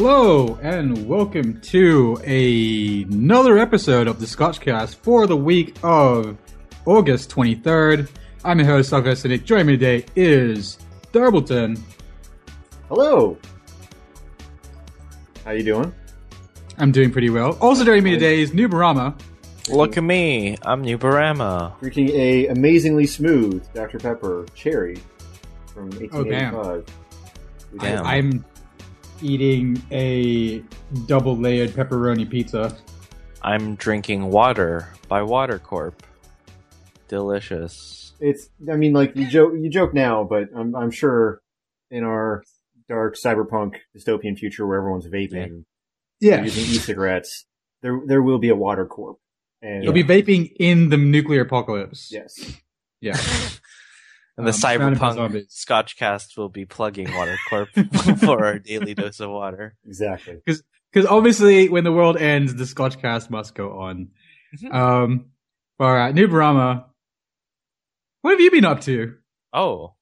Hello and welcome to another episode of the Scotchcast for the week of August 23rd. I'm your host, Douglas, and joining me today is Darbleton. Hello. How you doing? I'm doing pretty well. Also joining me today is Nubarama. Look at me, I'm Nubarama. Drinking a amazingly smooth Dr. Pepper Cherry from 1885. Damn. I'm eating a double-layered pepperoni pizza. I'm drinking water by Water Corp. Delicious. You joke now, but I'm sure in our dark cyberpunk dystopian future where everyone's vaping, using e-cigarettes, there will be a Water Corp. And You'll be vaping in the nuclear apocalypse. Yes. Yeah. And the cyberpunk Scotchcast will be plugging Water Corp for our daily dose of water. Exactly. Because obviously, when the world ends, the Scotchcast must go on. All right, Nubarama, what have you been up to? Oh,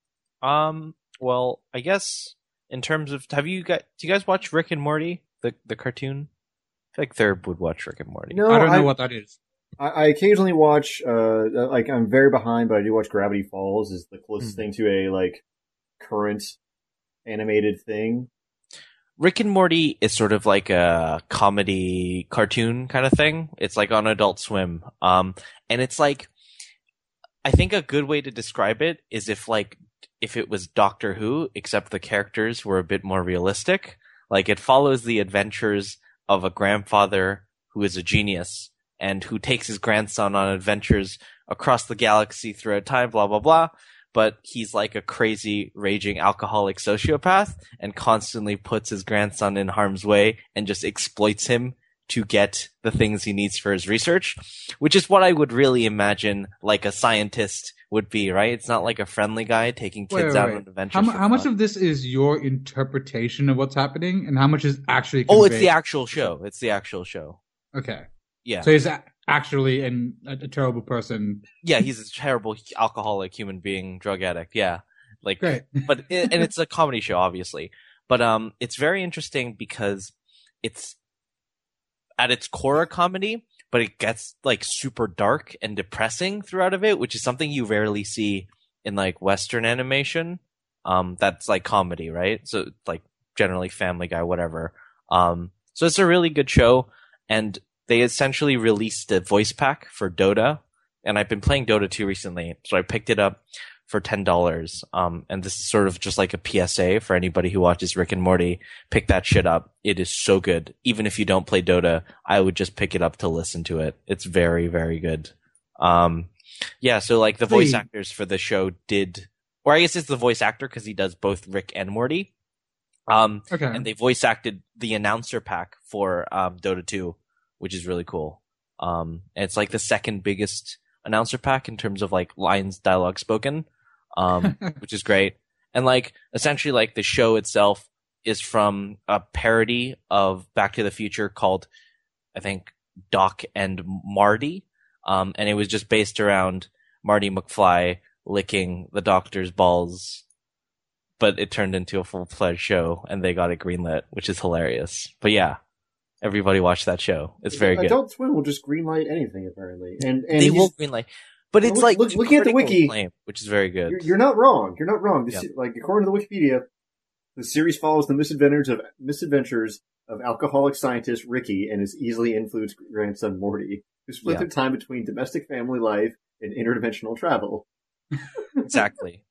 well, I guess in terms of, do you guys watch Rick and Morty, the cartoon? I feel like Thurb would watch Rick and Morty. No, I don't know what that is. I occasionally watch, I'm very behind, but I do watch Gravity Falls is the closest thing to a, current animated thing. Rick and Morty is sort of like a comedy cartoon kind of thing. It's like on Adult Swim. And it's like, I think a good way to describe it is if it was Doctor Who, except the characters were a bit more realistic. Like, it follows the adventures of a grandfather who is a genius and who takes his grandson on adventures across the galaxy throughout time, blah, blah, blah. But he's like a crazy, raging alcoholic sociopath and constantly puts his grandson in harm's way and just exploits him to get the things he needs for his research, which is what I would really imagine like a scientist would be, right? It's not like a friendly guy taking kids out on adventures. How much of this is your interpretation of what's happening and how much is actually conveyed? Oh, it's the actual show. It's the actual show. Okay. Yeah. So he's actually a terrible person. Yeah, he's a terrible alcoholic human being, drug addict. Yeah. Great. And it's a comedy show, obviously. But it's very interesting because it's at its core a comedy, but it gets super dark and depressing throughout of it, which is something you rarely see in Western animation. That's comedy, right? So generally Family Guy, whatever. So it's a really good show, and they essentially released a voice pack for Dota, and I've been playing Dota 2 recently, so I picked it up for $10. And this is sort of just like a PSA for anybody who watches Rick and Morty. Pick that shit up. It is so good. Even if you don't play Dota, I would just pick it up to listen to it. It's very, very good. So the voice actors for the show or I guess it's the voice actor because he does both Rick and Morty. Okay. And they voice acted the announcer pack for Dota 2, which is really cool. And it's the second biggest announcer pack in terms of lines, dialogue spoken, which is great. And essentially the show itself is from a parody of Back to the Future called, I think, Doc and Marty. And it was just based around Marty McFly licking the doctor's balls, but it turned into a full-fledged show and they got it greenlit, which is hilarious. But yeah. Everybody watch that show. It's very good. Adult Swim will just greenlight anything, apparently. And they will greenlight. But it's looking at the wiki, acclaim, which is very good. You're not wrong. You're not wrong. According to the Wikipedia, the series follows the misadventures of alcoholic scientist Ricky and his easily influenced grandson Morty, who split their time between domestic family life and interdimensional travel. Exactly.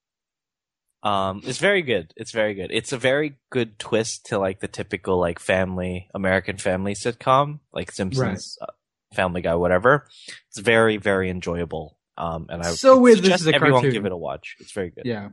It's very good. It's very good. It's a very good twist to the typical American family sitcom, like Simpsons, right. Family Guy, whatever. It's very, very enjoyable. And I suggest everyone give it a watch. It's very good. Yeah.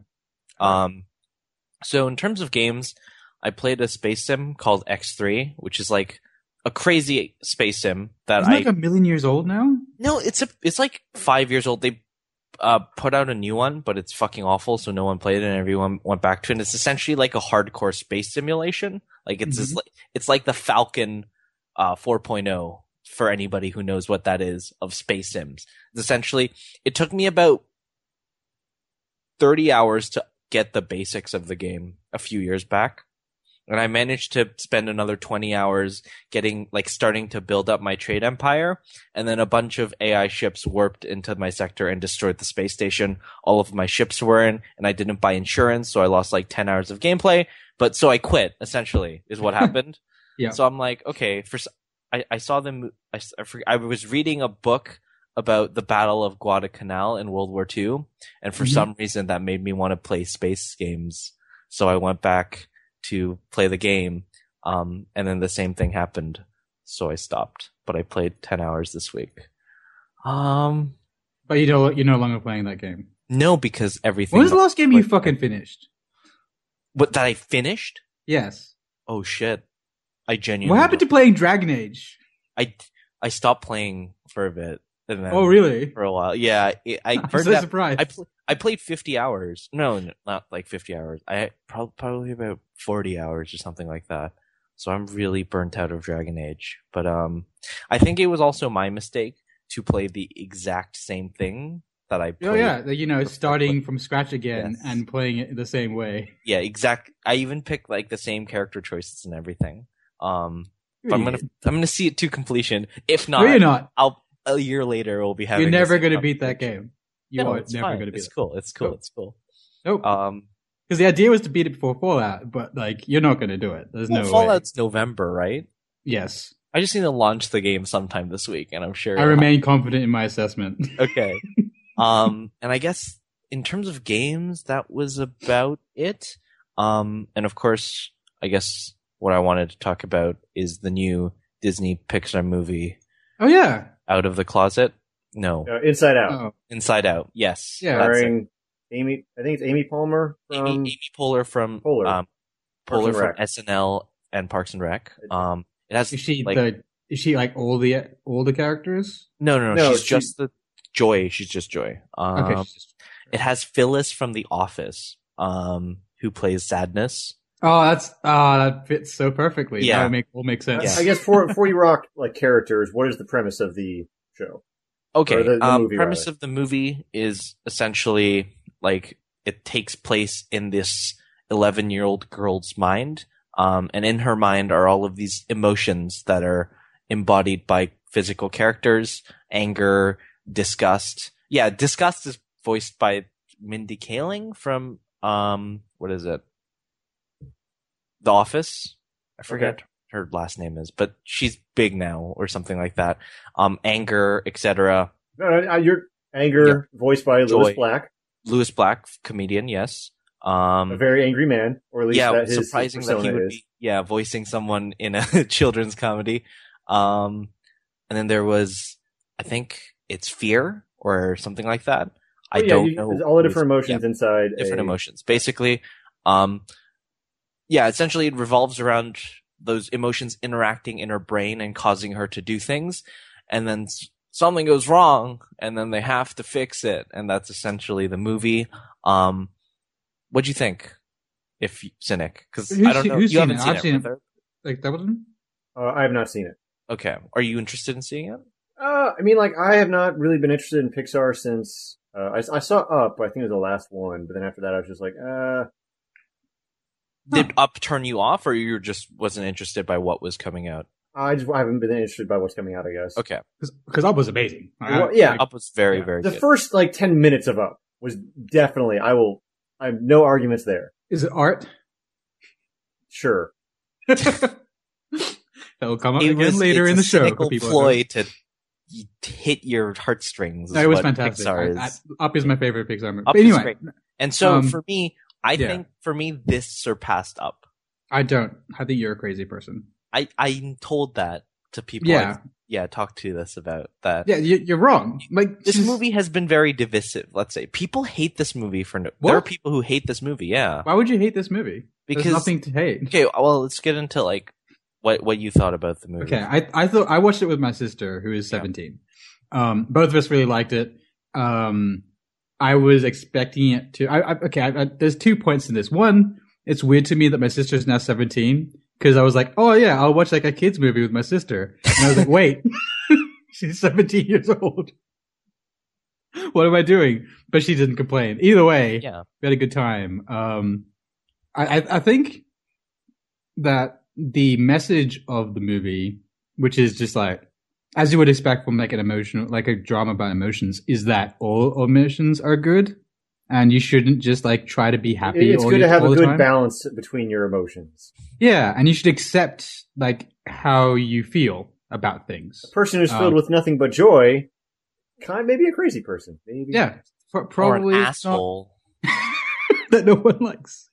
So in terms of games, I played a space sim called X3, which is a crazy space sim that Isn't it 1 million years old now? No, it's 5 years old. They put out a new one, but it's fucking awful, so no one played it and everyone went back to it. And it's essentially a hardcore space simulation. It's like the Falcon 4.0 for anybody who knows what that is of space sims. It's essentially, it took me about 30 hours to get the basics of the game a few years back. And I managed to spend another 20 hours starting to build up my trade empire. And then a bunch of AI ships warped into my sector and destroyed the space station. All of my ships were in, and I didn't buy insurance, so I lost 10 hours of gameplay. But so I quit, essentially, is what happened. Yeah. So I'm like, okay, I saw them. I was reading a book about the Battle of Guadalcanal in World War II, and for some reason that made me want to play space games. So I went back to play the game, and then the same thing happened, so I stopped. But I played 10 hours this week. But you're no longer playing that game. No, because everything. When was the last game you fucking finished? What, that I finished? Yes. Oh shit! I genuinely. What happened to playing Dragon Age? I stopped playing for a bit. And then really? For a while, yeah. I'm so surprised. I played 50 hours. No, not 50 hours. I probably about 40 hours or something like that. So I'm really burnt out of Dragon Age. But I think it was also my mistake to play the exact same thing that I played. Oh yeah, starting from scratch again and playing it the same way. Yeah, exact. I even picked the same character choices and everything. But I'm gonna see it to completion. If not, no, you're not. A year later we'll be having. You're never going to beat that game. You are never going to beat it. It's cool. It's cool. It's cool. Nope. Because the idea was to beat it before Fallout, but you're not going to do it. There's no way. Fallout's November, right? Yes. I just need to launch the game sometime this week, and I'm sure. I remain confident in my assessment. Okay. And I guess in terms of games, that was about it. And of course, I guess what I wanted to talk about is the new Disney Pixar movie. Oh yeah. Out of the Closet? No. Inside Out. Oh. Inside Out, yes. Yeah. Starring Amy, I think it's Amy Palmer. Amy Poehler from Poehler from SNL and Parks and Rec. It has is she all the characters? No, she's just the Joy. She's just Joy. Okay. It has Phyllis from The Office, who plays Sadness. Oh, that fits so perfectly. Yeah, that will make sense. Yeah. I guess for you rock characters, what is the premise of the show? Okay, the movie, premise of the movie is essentially it takes place in this 11-year-old girl's mind, and in her mind are all of these emotions that are embodied by physical characters: anger, disgust. Yeah, disgust is voiced by Mindy Kaling from what is it? The Office. I forget her last name is, but she's big now or something like that. Anger, etc. No, your anger voiced by Louis Black. Louis Black, comedian, yes. A very angry man, or at least that his surprising persona that he would be voicing someone in a children's comedy. And then there was, I think it's Fear or something like that. I don't know. There's all the different emotions inside. Different emotions. Basically, essentially it revolves around those emotions interacting in her brain and causing her to do things. And then something goes wrong and then they have to fix it. And that's essentially the movie. What'd you think? If Cynic, because I don't know. You haven't seen it. That wasn't? I have not seen it. Okay. Are you interested in seeing it? I have not really been interested in Pixar since I saw Up. I think it was the last one, but then after that, I was just like, Did Up turn you off, or you just wasn't interested by what was coming out? I haven't been interested by what's coming out, I guess. Okay. Because Up was amazing. Up was very, very good. The first 10 minutes of Up was definitely. I have no arguments there. Is it art? Sure. That will come up again later in the show. For people ploy to hit your heartstrings. No, it was fantastic. Up is my favorite Pixar movie. But anyway, great. And so for me, I think this surpassed Up. I don't. I think you're a crazy person. I'm told that to people. Talk to us about that. Yeah, you're wrong. This movie has been very divisive. Let's say people hate this movie there are people who hate this movie. Yeah. Why would you hate this movie? Because there's nothing to hate. Okay, well, let's get into what you thought about the movie. Okay, I watched it with my sister who is 17. Both of us really liked it. I was expecting it to. There's 2 points in this. One, it's weird to me that my sister is now 17 because I was like, oh yeah, I'll watch a kids movie with my sister, and I was like, wait, she's 17 years old. What am I doing? But she didn't complain. Either way, we had a good time. I think that the message of the movie, which is just like, as you would expect from like an emotional, like a drama about emotions, is that all emotions are good, and you shouldn't just like try to be happy. It's good to have a good balance between your emotions. Yeah, and you should accept like how you feel about things. A person who's filled with nothing but joy, maybe a crazy person. Maybe. Yeah, probably or an asshole that no one likes.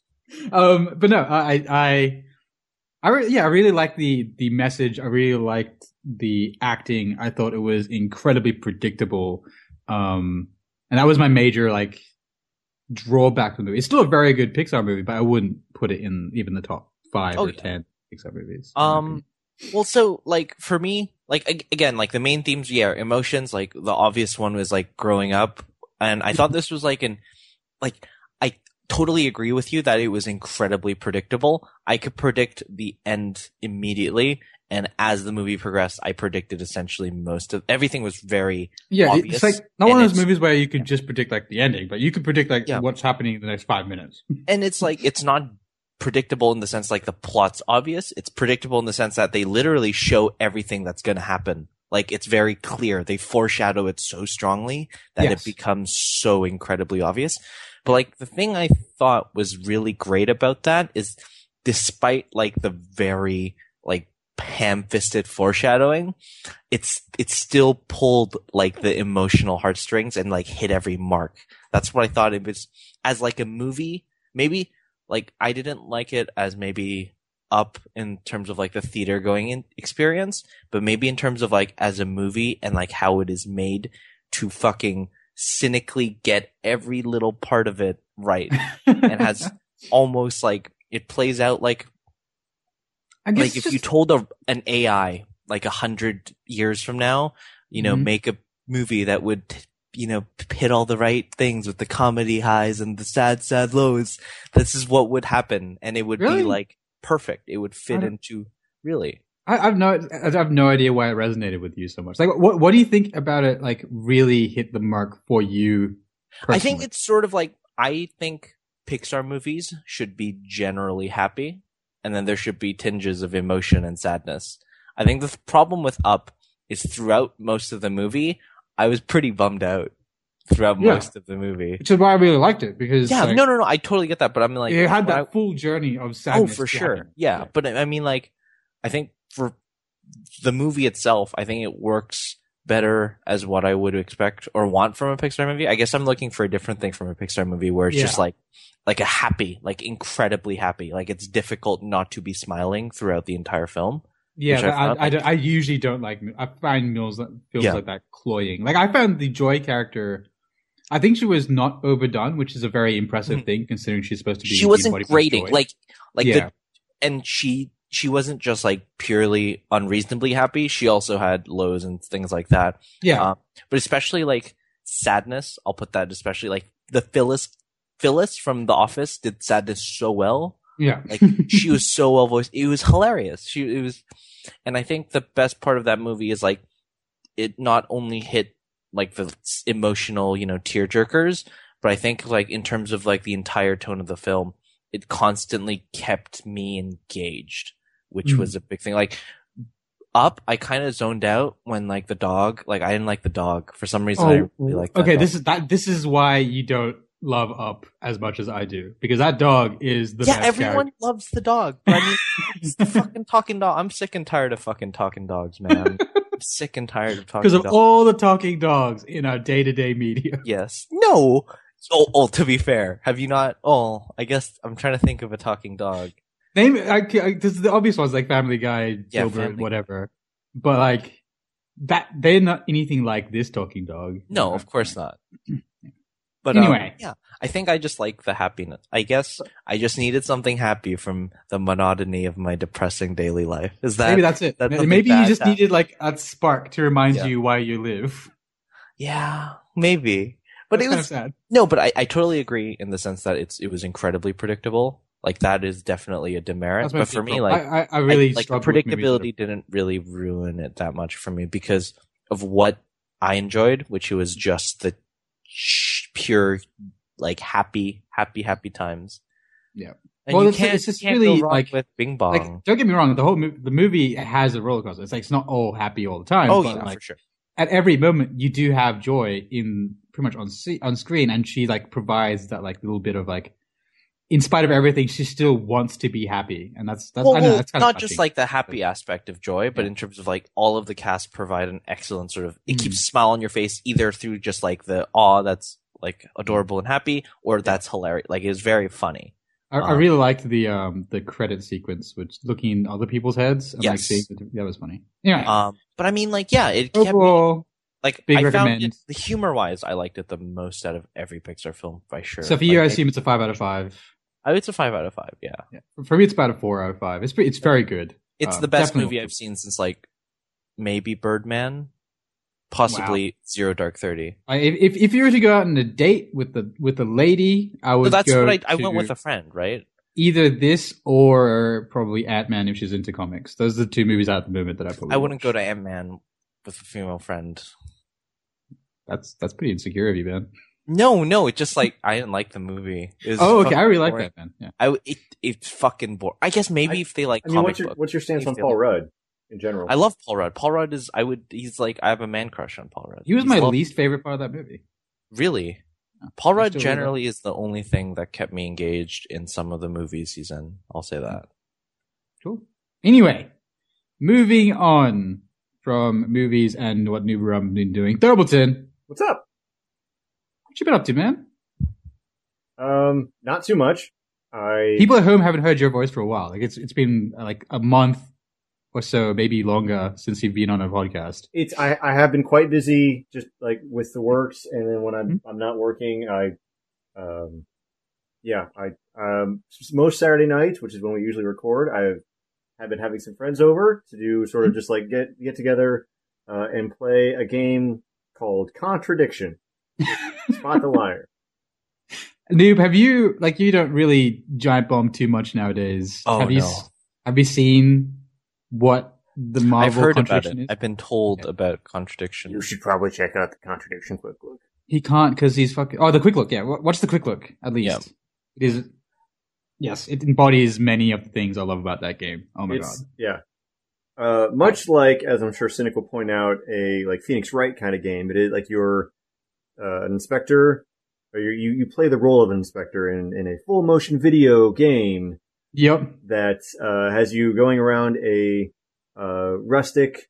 But no, I really liked the message. I really liked the acting. I thought it was incredibly predictable. And that was my major like drawback to the movie. It's still a very good Pixar movie, but I wouldn't put it in even the top 5 or 10 Pixar movies. Well, so like for me, like again, like the main themes, emotions. Like the obvious one was like growing up, and I thought this was like I totally agree with you that it was incredibly predictable. I could predict the end immediately, and as the movie progressed, I predicted essentially most of everything was very obvious. It's like not one of those movies where you could just predict like the ending, but you could predict like what's happening in the next 5 minutes. And it's like it's not predictable in the sense like the plot's obvious. It's predictable in the sense that they literally show everything that's going to happen. Like it's very clear. They foreshadow it so strongly that it becomes so incredibly obvious. But like the thing I thought was really great about that is despite like the very like ham-fisted foreshadowing, it's still pulled like the emotional heartstrings and like hit every mark. That's what I thought it was as like a movie. Maybe like I didn't like it as maybe Up in terms of like the theater going in experience, but maybe in terms of like as a movie and like how it is made to fucking cynically get every little part of it right and has almost like it plays out like if you told an AI like 100 years from now, make a movie that would hit all the right things with the comedy highs and the sad lows. This is what would happen, and it would be like perfect. It would fit into really. I have no idea why it resonated with you so much. Like, what do you think about it? Like, really hit the mark for you personally? I think it's sort of like I think Pixar movies should be generally happy, and then there should be tinges of emotion and sadness. I think the problem with Up is throughout most of the movie, I was pretty bummed out throughout most of the movie. Which is why I really liked it, because no, I totally get that, but I mean like it had that full journey of sadness. Oh, for sure. Yeah, but I mean like I think for the movie itself, I think it works better as what I would expect or want from a Pixar movie. I guess I'm looking for a different thing from a Pixar movie where it's just like a happy, like incredibly happy. Like it's difficult not to be smiling throughout the entire film. Yeah, I usually don't like. I find feels like that cloying. Like I found the Joy character. I think she was not overdone, which is a very impressive thing considering she's supposed to be. She wasn't grating, and she wasn't just like purely unreasonably happy. She also had lows and things like that. Yeah, but especially like sadness. I'll put that especially like the Phyllis from The Office did sadness so well. Yeah, like she was so well voiced. It was hilarious. And I think the best part of that movie is like it not only hit like the emotional, tear jerkers, but I think like in terms of like the entire tone of the film, it constantly kept me engaged, which was a big thing. Like Up, I kind of zoned out when like the dog, like I didn't like the dog for some reason. I didn't really like that. Okay, dog. This is why you don't love Up as much as I do, because that dog is the best everyone character. Loves the dog, but I mean it's the fucking talking dog. I'm sick and tired of fucking talking dogs, man. I'm sick and tired of talking dogs. Because of all the talking dogs in our day-to-day media. Yes. No. To be fair, have you not? I guess I'm trying to think of a talking dog. The obvious ones like Family Guy, Gilbert, whatever. But like that, they're not anything like this talking dog. No, of course not. But anyway, I think I just like the happiness. I guess I just needed something happy from the monotony of my depressing daily life. Maybe that's it? Maybe you just needed like a spark to remind you why you live. Yeah, maybe. But it was kind of sad. No, but I totally agree in the sense that it was incredibly predictable. Like that is definitely a demerit. But for me, like I really like the predictability didn't really ruin it that much for me because of what I enjoyed, which was just the pure like happy times. Yeah. And well, you it's just can't really go wrong like with Bing Bong. Like, don't get me wrong, the movie has a roller coaster. It's like it's not all happy all the time. Oh but yeah, like, for sure. At every moment, you do have joy in pretty much on screen, and she like provides that like little bit of like, in spite of everything, she still wants to be happy, and that's Well, I know that's kind not of just like the happy aspect of joy, but in terms of like all of the cast provide an excellent sort of it keeps a smile on your face either through just like the awe that's like adorable and happy, or that's hilarious. Like it was very funny. I really liked the credit sequence, which looking in other people's heads and like seeing that was funny. Yeah. But I mean, like, yeah, it kept overall, me, like big I recommend. found it, the humor wise, I liked it the most out of every Pixar film by sure. So for you, I assume it's a 5 out of 5. It's a 5 out of 5. Yeah. For me, it's about a 4 out of 5. It's very good. It's the best movie I've seen since like maybe Birdman, possibly Zero Dark 30. If you were to go out on a date with the lady, I would. So that's what I went with a friend, right? Either this or probably Ant-Man if she's into comics. Those are the two movies at the moment that I wouldn't go to Ant-Man with a female friend. That's pretty insecure of you, man. No, it's just like I didn't like the movie. Okay, I really like that, man. Yeah. It's fucking boring. I guess maybe if they like comic books. What's your stance on Paul Rudd in general? I love Paul Rudd. Paul Rudd is he's like I have a man crush on Paul Rudd. He was my least favorite part of that movie. Really? Paul Rudd generally is the only thing that kept me engaged in some of the movies he's in. I'll say that. Cool. Anyway, moving on from movies and what new I've been doing. Thurbleton, what's up? What you been up to, man? Not too much. People at home haven't heard your voice for a while. Like it's been like a month or so, maybe longer, since you've been on a podcast. I have been quite busy, just like with the works, and then when I'm not working, most Saturday nights, which is when we usually record, have been having some friends over to do sort of just like get together and play a game called Contradiction. Spot the liar. Noob, have you you don't really giant bomb too much nowadays? Oh, have you seen what the Marvel I've heard Contradiction about it. is? I've been told about Contradiction. You should probably check out the Contradiction Quick Look. He can't because he's fucking. Oh, the Quick Look. Yeah, watch the Quick Look at least. Yeah. It is. Yes, it embodies many of the things I love about that game. Oh my god. Yeah. Much like, as I'm sure Cynic will point out, a like Phoenix Wright kind of game. It is like you're an inspector, or you play the role of an inspector in a full motion video game. Yep. That has you going around a rustic,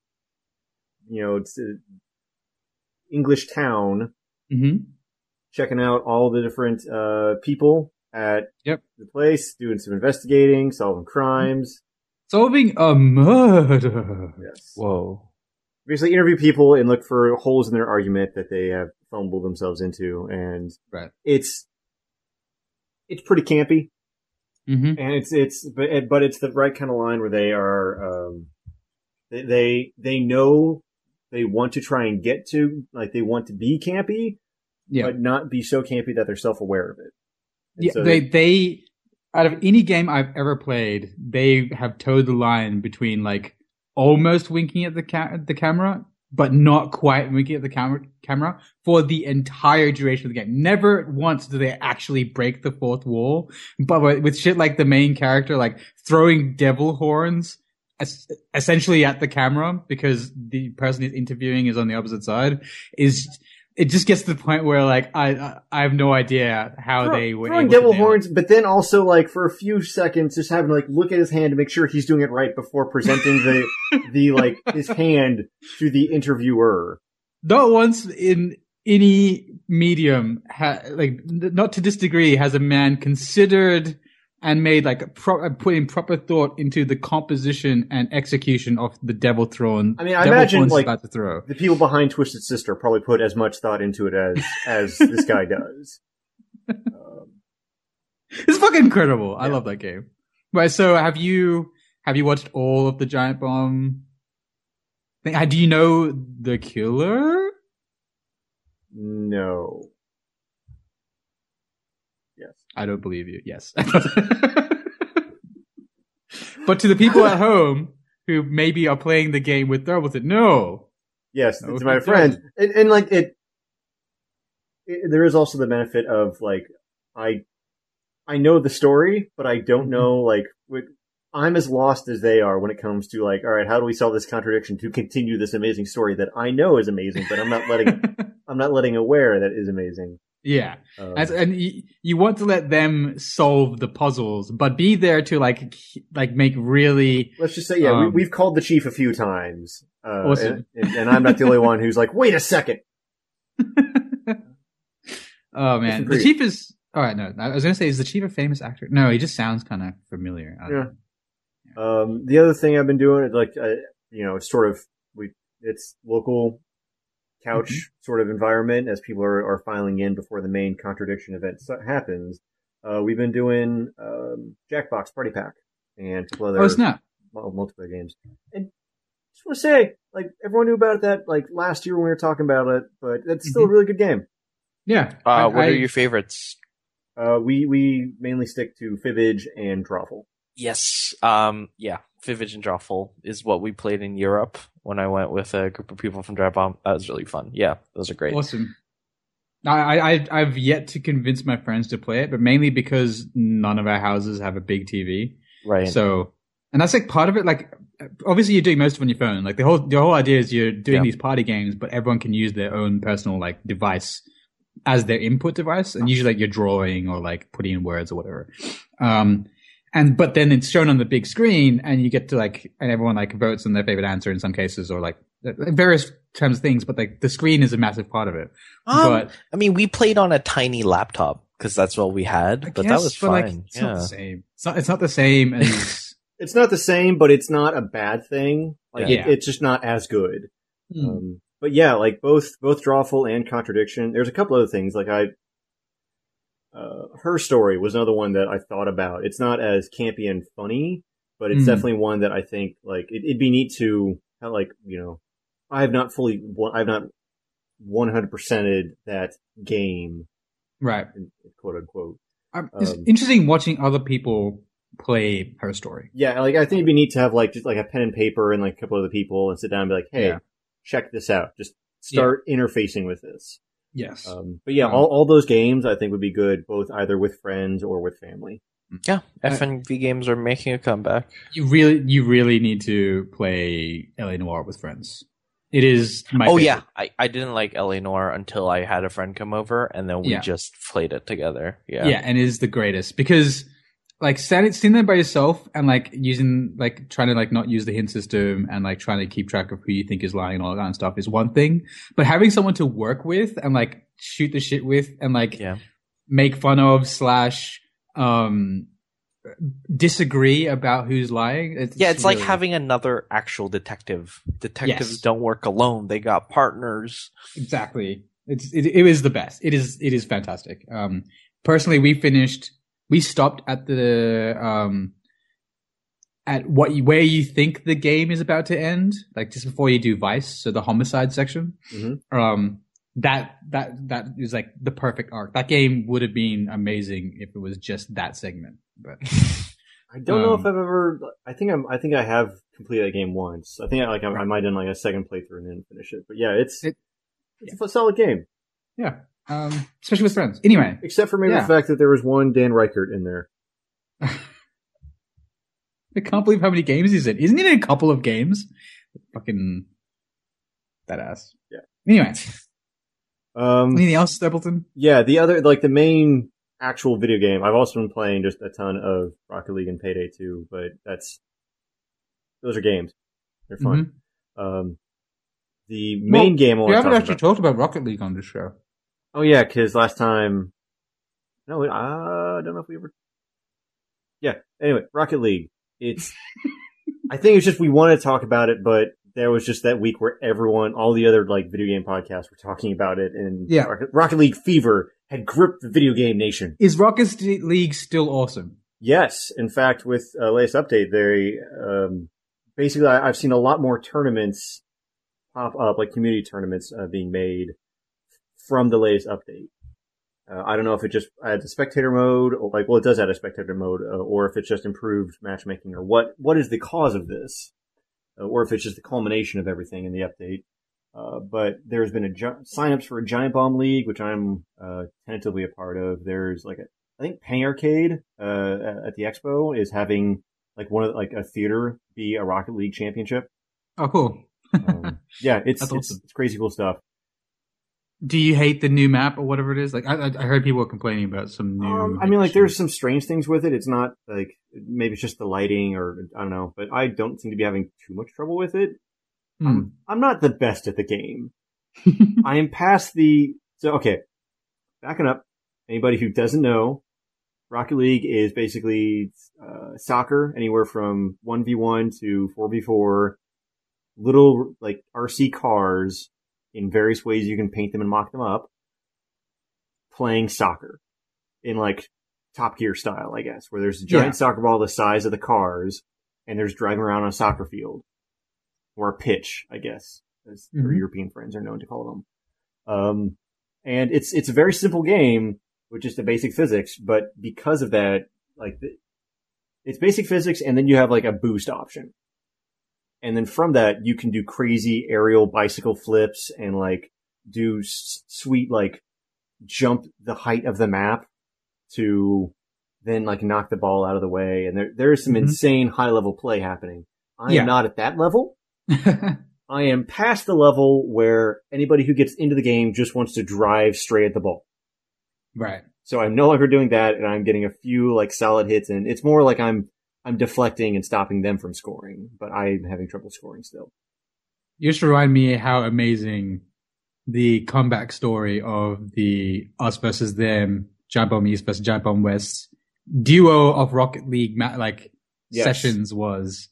English town, checking out all the different people at the place, doing some investigating, solving crimes. Solving a murder. Yes. Whoa. Basically interview people and look for holes in their argument that they have fumbled themselves into, and it's pretty campy. And but it's the right kind of line where they are, they know they want to try and get to, like, they want to be campy, but not be so campy that they're self-aware of it. And so they out of any game I've ever played, they have towed the line between like almost winking at the camera, but not quite winking at the camera for the entire duration of the game. Never once do they actually break the fourth wall. But with shit like the main character, like throwing devil horns essentially at the camera because the person he's interviewing is on the opposite side, it just gets to the point where like I have no idea how they were throwing devil horns, but then also like for a few seconds just having to like look at his hand to make sure he's doing it right before presenting the like his hand to the interviewer. Not once in any medium, not to this degree, has a man considered and made like putting proper thought into the composition and execution of the devil throne. I mean, I imagine like about to throw. The people behind Twisted Sister probably put as much thought into it as this guy does. It's fucking incredible. Yeah. I love that game. Right. So have you watched all of the Giant Bomb thing? Do you know the killer? No. Yes. I don't believe you. Yes. But to the people at home who maybe are playing the game with Thurbleton, no. Yes, it's my friend. And like there is also the benefit of like, I I know the story, but I don't know, like, I'm as lost as they are when it comes to, like, all right, how do we solve this contradiction to continue this amazing story that I know is amazing, but I'm not letting aware that is amazing. Yeah. And you want to let them solve the puzzles, but be there to like make really. Let's just say, we've called the chief a few times. Awesome. And I'm not the only one who's like, wait a second. Oh man, the chief is. All right, no, I was gonna say, is the chief a famous actor? No, he just sounds kind of familiar. The other thing I've been doing is like, sort of it's local couch sort of environment as people are filing in before the main contradiction event happens. We've been doing Jackbox Party Pack and a couple other multiplayer games. And just want to say, like, everyone knew about that like last year when we were talking about it, but it's still a really good game. Yeah. What are your favorites? We mainly stick to Fibbage and Drawful. Yes. Fibbage and Drawful is what we played in Europe when I went with a group of people from Dry Bomb. That was really fun. Yeah, those are great. Awesome. I've yet to convince my friends to play it, but mainly because none of our houses have a big TV. Right. So, and that's like part of it. Like, obviously you're doing most of it on your phone. Like the whole idea is you're doing these party games, but everyone can use their own personal like device as their input device, and usually like you're drawing or like putting in words or whatever. But then it's shown on the big screen, and you get to like, and everyone like votes on their favorite answer in some cases, or like various kinds of things. But like the screen is a massive part of it. But I mean, we played on a tiny laptop because that's what we had. But that was fine. Like, it's not the same. It's not the same as. It's not the same, but it's not a bad thing. Like it's just not as good. But yeah, like both Drawful and Contradiction. There's a couple other things like Her Story was another one that I thought about. It's not as campy and funny, but it's definitely one that I think like it'd be neat to like, I've not 100%ed that game, right? Quote unquote. It's interesting watching other people play Her Story. Yeah, like I think it'd be neat to have like just like a pen and paper and like a couple other people and sit down and be like, hey, check this out. Just start interfacing with this. Yes. But yeah, all those games I think would be good, both either with friends or with family. Yeah, FNV games are making a comeback. You really need to play L.A. Noire with friends. It is my favorite. Yeah, I didn't like L.A. Noire until I had a friend come over, and then we just played it together. Yeah, and it is the greatest because like sitting there by yourself and like using like trying to like not use the hint system and like trying to keep track of who you think is lying and all that kind of stuff is one thing, but having someone to work with and like shoot the shit with and like make fun of / disagree about who's lying. It's really like having another actual detective. Detectives don't work alone; they got partners. Exactly. It was the best. It is fantastic. Personally, we stopped at the where you think the game is about to end, like just before you do Vice, so the homicide section. That is like the perfect arc. That game would have been amazing if it was just that segment. But I don't know if I've ever. I think I have completed that game once. I think I might have done like a second playthrough and then finish it. But yeah, it's a solid game. Yeah. Especially with friends. Anyway. Except for maybe the fact that there was one Dan Reichert in there. I can't believe how many games he's in. Isn't he in a couple of games? Fucking that ass. Yeah. Anyway. Anything else, Stapleton? Yeah, the other, like the main actual video game, I've also been playing just a ton of Rocket League and Payday 2, but those are games. They're fun. The main game I want to talk about. We haven't actually talked about Rocket League on this show. Oh yeah, because last time, no, I don't know if we ever. Yeah. Anyway, Rocket League. I think it's just we wanted to talk about it, but there was just that week where all the other like video game podcasts were talking about it, and Rocket League fever had gripped the video game nation. Is Rocket League still awesome? Yes. In fact, with latest update, they basically I've seen a lot more tournaments pop up, like community tournaments being made from the latest update. I don't know if it just adds a spectator mode, or it does add a spectator mode, or if it's just improved matchmaking, or what is the cause of this, or if it's just the culmination of everything in the update. But there's been signups for a Giant Bomb League, which I'm tentatively a part of. There's like I think Penny Arcade at the Expo is having like a theater be a Rocket League championship. Oh, cool. Yeah, it's awesome. It's crazy cool stuff. Do you hate the new map or whatever it is? Like, I heard people complaining about some new. I mean, like, there's some strange things with it. It's not like maybe it's just the lighting, or I don't know. But I don't seem to be having too much trouble with it. I'm not the best at the game. I am past the. So okay, backing up. Anybody who doesn't know, Rocket League is basically soccer, anywhere from 1v1 to 4v4. Little like RC cars. In various ways you can paint them and mock them up, playing soccer in like Top Gear style, I guess, where there's a giant soccer ball the size of the cars and there's driving around on a soccer field or a pitch, I guess, as our European friends are known to call them. And it's a very simple game with just the basic physics, but because of that, like it's basic physics and then you have like a boost option. And then from that, you can do crazy aerial bicycle flips and like do sweet, like jump the height of the map to then like knock the ball out of the way. And there is some insane high level play happening. I am not at that level. I am past the level where anybody who gets into the game just wants to drive straight at the ball. Right. So I'm no longer doing that and I'm getting a few like solid hits and it's more like I'm deflecting and stopping them from scoring, but I'm having trouble scoring still. You just remind me how amazing the comeback story of the us versus them, Giant Bomb East versus Giant Bomb West duo of Rocket League sessions was.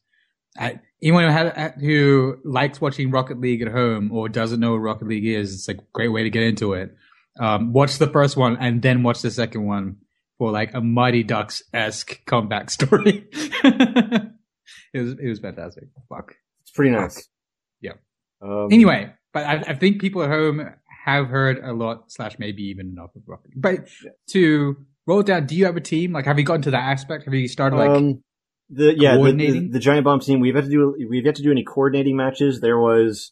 Anyone who likes watching Rocket League at home or doesn't know what Rocket League is, it's a great way to get into it. Watch the first one and then watch the second one. For like a Mighty Ducks-esque comeback story. It was fantastic. Fuck. It's pretty nice. Fuck. Yeah. Anyway, but I think people at home have heard a lot / maybe even enough of Rocket League. But to roll it down, do you have a team? Like, have you gotten to that aspect? Have you started coordinating? The Giant Bomb team. We've yet to do any coordinating matches. There was,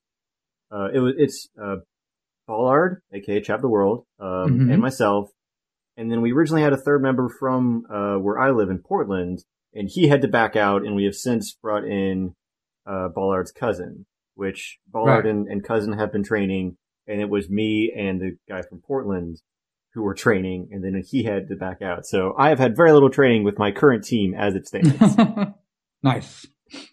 it's Ballard, aka Chap the World, and myself. And then we originally had a third member from where I live in Portland, and he had to back out, and we have since brought in Ballard's cousin, which Ballard and cousin have been training, and it was me and the guy from Portland who were training, and then he had to back out. So I have had very little training with my current team as it stands. Nice.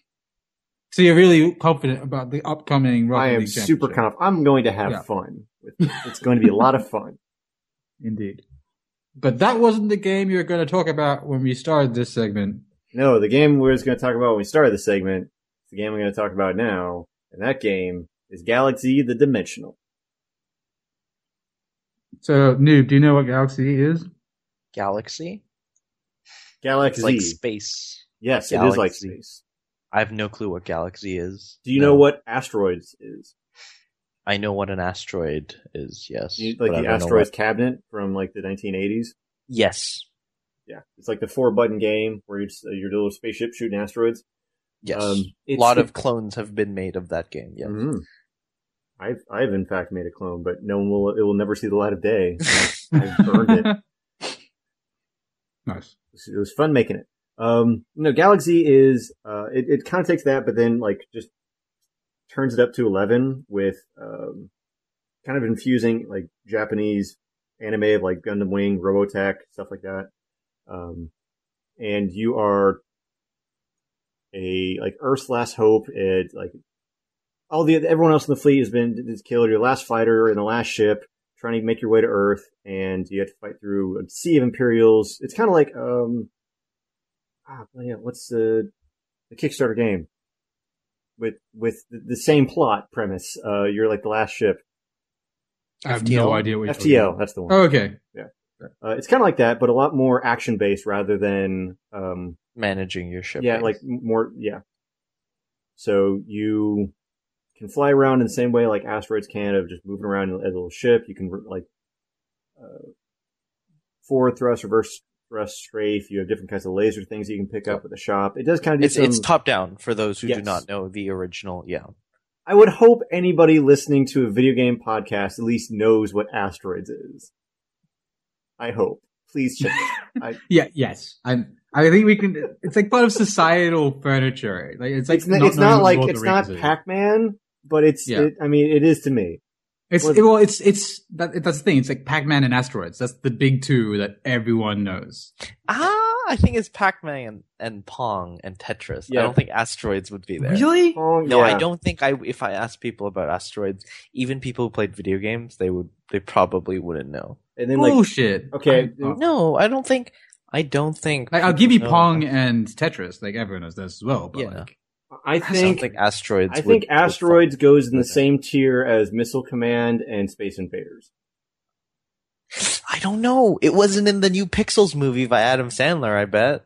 So you're really confident about the upcoming Rocket League Championship? Super confident. I'm going to have fun. It's going to be a lot of fun. Indeed. But that wasn't the game you were going to talk about when we started this segment. No, the game we were going to talk about when we started this segment is the game we're going to talk about now. And that game is Galaxy the Dimensional. So, Noob, do you know what Galaxy is? Galaxy? Galaxy. It's like space. Yes, Galaxy. It is like space. I have no clue what Galaxy is. Do you know what Asteroids is? I know what an asteroid is, yes. Like the Asteroids cabinet from like the 1980s? Yes. Yeah. It's like the 4-button game where your little spaceship shooting asteroids. Yes. A lot of clones have been made of that game, yes. Mm-hmm. I've in fact made a clone, but it will never see the light of day. I've burned it. Nice. It was fun making it. Galaxy is, it kind of takes that, but then like just turns it up to 11 with, kind of infusing like Japanese anime of like Gundam Wing, Robotech, stuff like that. And you are a like Earth's last hope. It like everyone else in the fleet is killed. You're the last fighter in the last ship, trying to make your way to Earth, and you have to fight through a sea of Imperials. It's kind of like what's the Kickstarter game with the same plot premise? You're like the last ship. I have no idea what you're talking FTL, about. that's the one. Oh, okay. Yeah. It's kind of like that, but a lot more action-based rather than... managing your ship. Yeah, like more... Yeah. So you can fly around in the same way like asteroids can, of just moving around as a little ship. You can like forward thrust, reverse thrust, strafe. You have different kinds of laser things that you can pick up at the shop. It does kind of do It's top-down for those who do not know the original. Yeah. I would hope anybody listening to a video game podcast at least knows what Asteroids is. I hope. please chip it. Yes. I think we can. It's like part of societal furniture. Like it's like it's not Pac-Man, but it's. Yeah. It is to me. That's the thing. It's like Pac-Man and Asteroids. That's the big two that everyone knows. I think it's Pac-Man and Pong and Tetris. Yeah. I don't think Asteroids would be there. Really? No, yeah. I don't think if I asked people about Asteroids, even people who played video games, they probably wouldn't know. And then bullshit. Okay. No, I don't think. Like, I'll give you Pong and Tetris. Like everyone knows this as well. But like, I think Asteroids. I think Asteroids goes in the same tier as Missile Command and Space Invaders. I don't know. It wasn't in the new Pixels movie by Adam Sandler, I bet.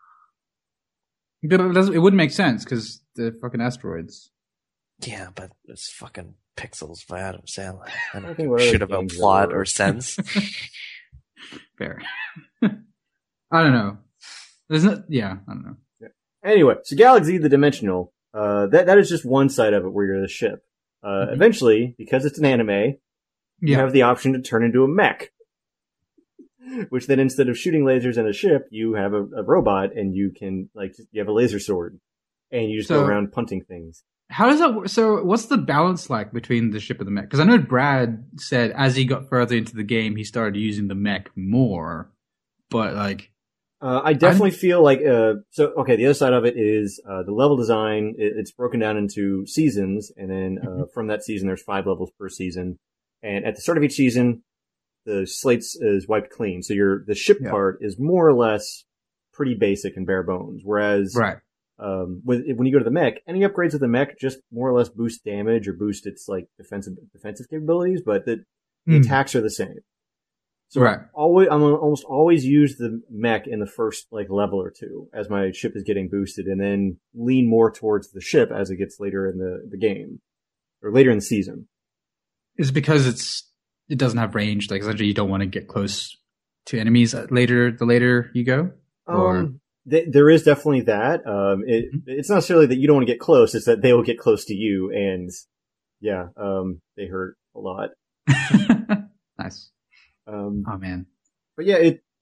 But it wouldn't make sense because they're fucking asteroids. Yeah, but it's fucking Pixels by Adam Sandler. I don't think shit about plot or sense. Fair. I don't know. I don't know. Yeah. Anyway, so Galaxy the Dimensional, that is just one side of it where you're the ship. Eventually, because it's an anime, you have the option to turn into a mech. Which then instead of shooting lasers in a ship, you have a robot and you can, you have a laser sword. And you just go around punting things. How does that work? So what's the balance like between the ship and the mech? Because I know Brad said as he got further into the game, he started using the mech more. But I definitely feel like, the other side of it is, the level design, it's broken down into seasons. And then, from that season, there's 5 levels per season. And at the start of each season, the slate is wiped clean. So the ship part is more or less pretty basic and bare bones. Whereas, when you go to the mech, any upgrades of the mech just more or less boost damage or boost its defensive capabilities, but the attacks are the same. So I'm almost always use the mech in the first level or two as my ship is getting boosted, and then lean more towards the ship as it gets later in the game or later in the season. Is it because it doesn't have range? Like essentially, you don't want to get close to enemies the later you go. Or there is definitely that. It's not necessarily that you don't want to get close; it's that they will get close to you, and they hurt a lot. Nice. Oh man. But yeah,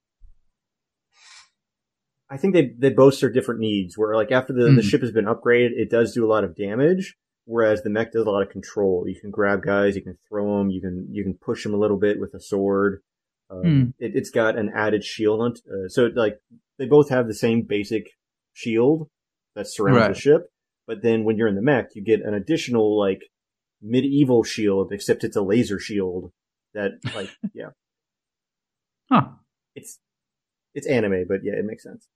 I think they both serve different needs. Where after the ship has been upgraded, it does do a lot of damage. Whereas the mech does a lot of control. You can grab guys, you can throw them, you can push them a little bit with a sword. It's got an added shield so they both have the same basic shield that surrounds the ship. But then when you're in the mech, you get an additional medieval shield, except it's a laser shield that Huh. It's anime, but yeah, it makes sense.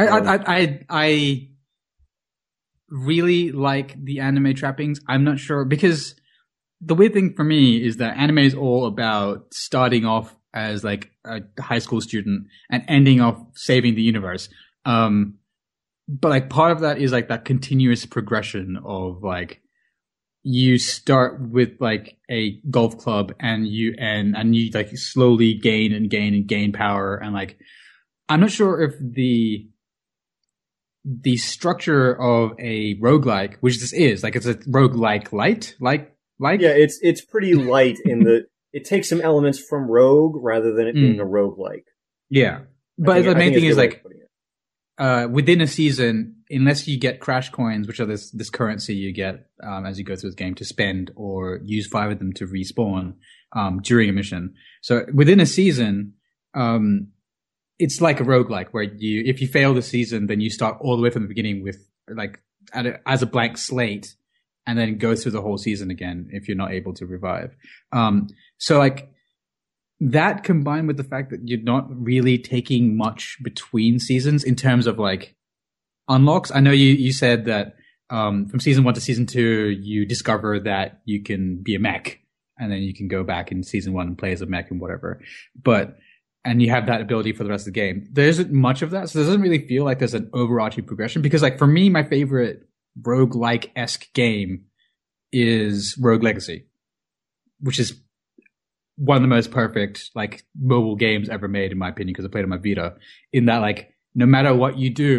I really like the anime trappings. I'm not sure because the weird thing for me is that anime is all about starting off as a high school student and ending off saving the universe. But part of that is that continuous progression of you start with a golf club and you slowly gain and gain power and I'm not sure if the structure of a roguelike, which this is, it's a roguelike light, Yeah, it's pretty light it takes some elements from Rogue rather than it being a roguelike. Yeah. But the main thing is within a season, unless you get crash coins, which are this currency you get, as you go through the game to spend or use 5 of them to respawn, during a mission. So within a season, it's like a roguelike where if you fail the season, then you start all the way from the beginning with as a blank slate and then go through the whole season again if you're not able to revive. So that combined with the fact that you're not really taking much between seasons in terms of unlocks. I know you said that, from season 1 to season 2, you discover that you can be a mech and then you can go back in season 1 and play as a mech and whatever. And you have that ability for the rest of the game. There isn't much of that, so it doesn't really feel like there's an overarching progression. Because, for me, my favorite roguelike-esque game is Rogue Legacy, which is one of the most perfect mobile games ever made, in my opinion, because I played on my Vita. In that, no matter what you do,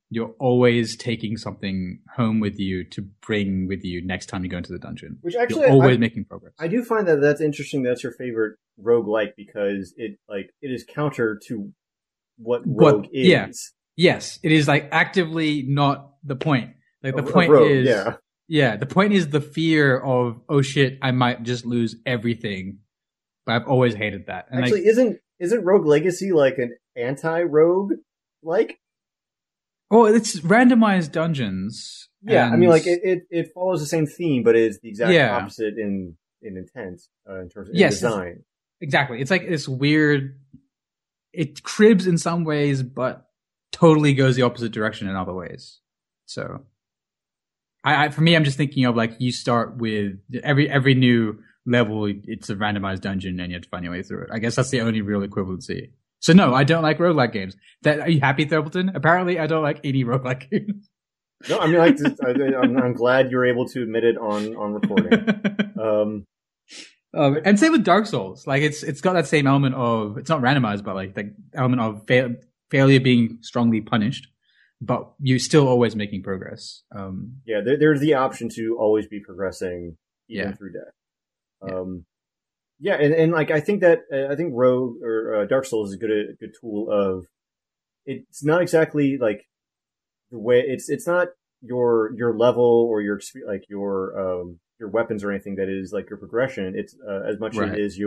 you're always taking something home with you to bring with you next time you go into the dungeon. Which actually, you're always making progress. I do find that that's interesting. That's your favorite roguelike because it is counter to what rogue is. Yeah. Yes, it is like actively not the point. Like the point is, the point is the fear of, oh shit, I might just lose everything. But I've always hated that. And actually, isn't Rogue Legacy like an anti-rogue like? Well, it's randomized dungeons. Yeah, I mean, like it follows the same theme, but it's the exact opposite in intent in terms of design. Exactly, it's like this weird. It cribs in some ways, but totally goes the opposite direction in other ways. So, for me, I'm just thinking of like you start with every new level, it's a randomized dungeon, and you have to find your way through it. I guess that's the only real equivalency. So no, I don't like roguelike games. Are you happy, Thurbleton? Apparently, I don't like any roguelike games. No, I mean, I'm glad you're able to admit it on recording. And same with Dark Souls. Like it's got that same element of, it's not randomized, but like the element of failure being strongly punished, but you're still always making progress. There's the option to always be progressing even through death. And like I think Rogue or Dark Souls is a good tool of. It's not exactly like the way it's not your level or your like your weapons or anything that is like your progression. It's as much as it is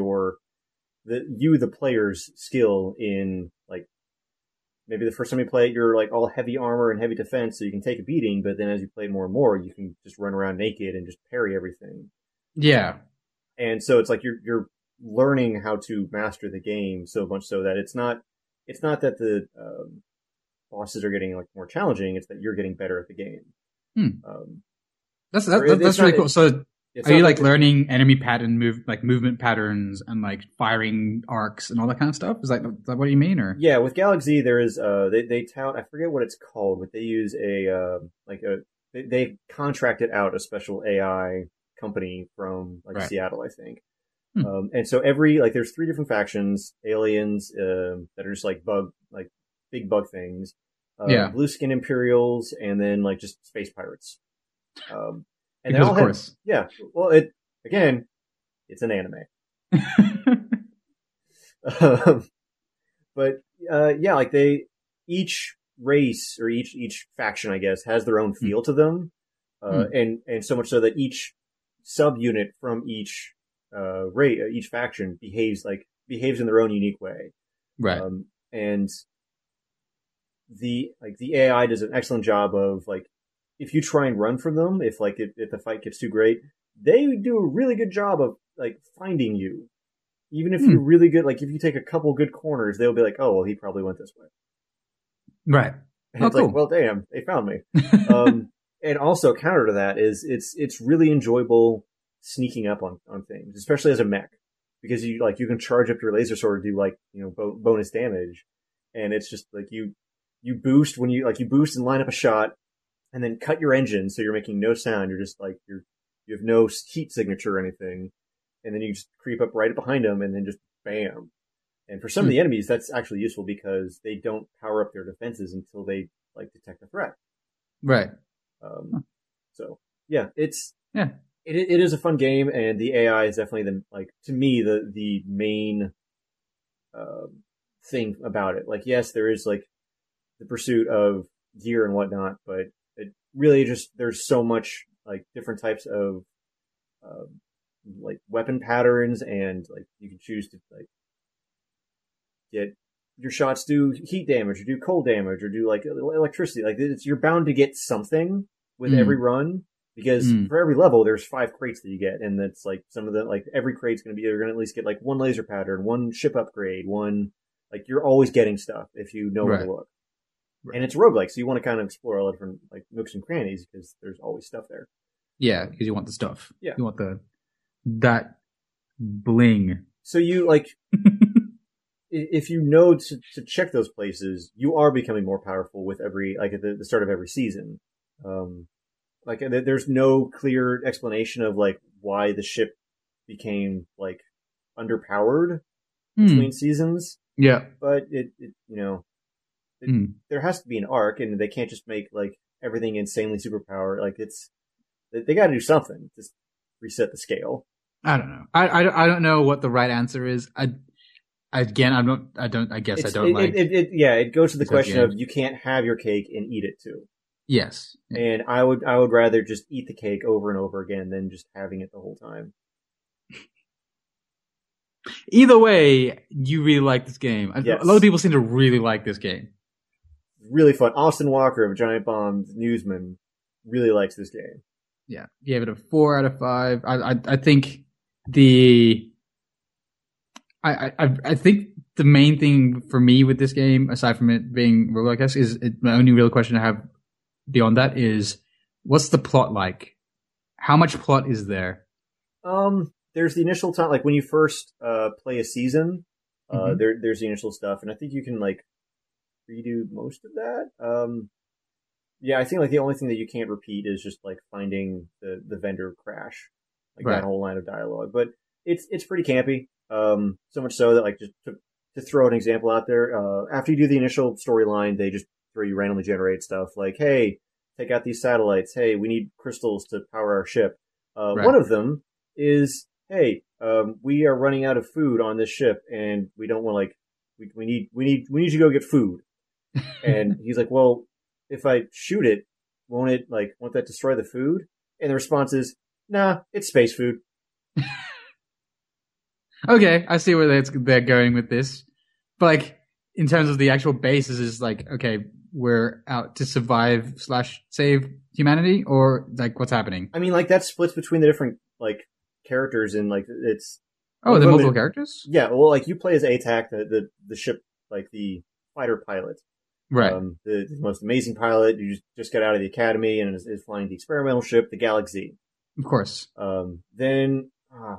the player's skill in like maybe the first time you play it, you're like all heavy armor and heavy defense, so you can take a beating. But then as you play more and more, you can just run around naked and just parry everything. Yeah. And so it's like you're learning how to master the game so much so that it's not that the bosses are getting like more challenging. It's that you're getting better at the game. That's really cool. So are you like learning enemy movement patterns and like firing arcs and all that kind of stuff? Is that what you mean? Or with Galaxy there is they tout, I forget what it's called, but they use they contracted out a special AI company from Seattle, I think. And so there's 3 different factions, aliens that are just like big bug things, blue skin Imperials, and then like just space pirates. And because of course. Well, it's an anime. But like each race or each faction, I guess, has their own feel to them, and so much so that each subunit from each each faction behaves in their own unique way. Right. And the AI does an excellent job of like, if you try and run from them, if the fight gets too great, they do a really good job of like finding you. Even if you're really good, like if you take a couple good corners, they'll be like, oh, well, he probably went this way. Right. And it's cool. Like, well, damn, they found me. And also counter to that is it's really enjoyable sneaking up on things, especially as a mech, because you can charge up your laser sword and do like, bonus damage. And it's just like you boost when you boost and line up a shot and then cut your engine. So you're making no sound. You're just like, you have no heat signature or anything. And then you just creep up right behind them and then just bam. And for some of the enemies, that's actually useful because they don't power up their defenses until they like detect a threat. Right. So yeah, it is a fun game, and the AI is definitely to me the main thing about it. Like, yes, there is like the pursuit of gear and whatnot, but it really just, there's so much like different types of like weapon patterns, and like you can choose to like get your shots do heat damage or do cold damage or do like electricity. Like you're bound to get something with every run, because for every level there's 5 crates that you get, and that's like some of the like every crate's going to be, you're going to at least get like 1 laser pattern, 1 ship upgrade, 1, like you're always getting stuff if you know where to look. Right. And it's roguelike, so you want to kind of explore all the different like nooks and crannies because there's always stuff there. Yeah, because you want the stuff. Yeah, you want that bling. So you like, if you know to check those places, you are becoming more powerful with every, like at the start of every season. Like there's no clear explanation of like why the ship became like underpowered between seasons. Yeah, but it there has to be an arc, and they can't just make like everything insanely superpowered. Like they got to do something. Just reset the scale. I don't know. I don't know what the right answer is. It goes to the question of you can't have your cake and eat it too. Yes. And I would rather just eat the cake over and over again than just having it the whole time. Either way, you really like this game. Yes. A lot of people seem to really like this game. Really fun. Austin Walker of Giant Bomb's Newsman really likes this game. Yeah, gave it a 4 out of 5. I think I think the main thing for me with this game, aside from it being roguelike, is my only real question I have beyond that is, what's the plot like? How much plot is there? There's the initial time, like when you first play a season, there's the initial stuff, and I think you can like redo most of that. Yeah, I think like the only thing that you can't repeat is just like finding the vendor crash, like that whole line of dialogue. But it's pretty campy. So much so that like just to throw an example out there, after you do the initial storyline, they just throw you randomly generate stuff like, hey, take out these satellites. Hey, we need crystals to power our ship. One of them is, hey, we are running out of food on this ship, and we don't want like we need you to go get food. And he's like, well, if I shoot it, won't that destroy the food? And the response is, nah, it's space food. Okay, I see where they're going with this. But like, in terms of the actual basis, is like, okay, we're out to survive / save humanity, or like what's happening? I mean, like that splits between the different like characters, and like it's the multiple characters. Yeah, well, like you play as ATAC, the ship, like the fighter pilot. Right. The most amazing pilot who just got out of the academy and is flying the experimental ship, the Galaxy. Of course. Then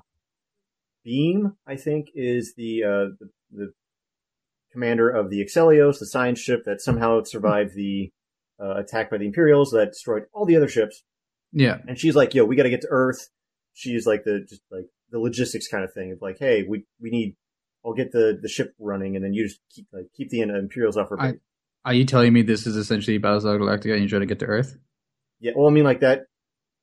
Beam, I think, is the commander of the Exelios, the science ship that somehow survived the attack by the Imperials that destroyed all the other ships. Yeah. And she's like, yo, we got to get to Earth. She's like the logistics kind of thing of like, hey, we need. I'll get the ship running, and then you just keep the Imperials off our base. Are you telling me this is essentially Battlestar Galactica and you're trying to get to Earth? Yeah, well, I mean, like that.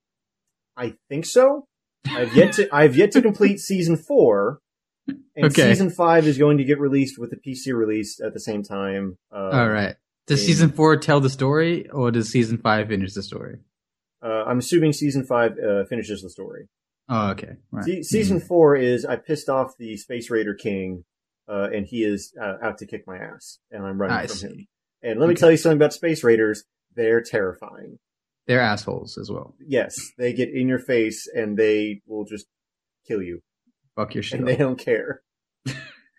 I think so. I've yet to complete season 4, and season 5 is going to get released with the PC release at the same time. All right. Does season 4 tell the story, or does season 5 finish the story? I'm assuming season 5 finishes the story. Oh, okay. Right. Season 4 is I pissed off the Space Raider King, and he is out to kick my ass, and I'm running from him. And let me tell you something about Space Raiders. They're terrifying. They're assholes as well. Yes, they get in your face and they will just kill you. Fuck your shit. And they don't care. And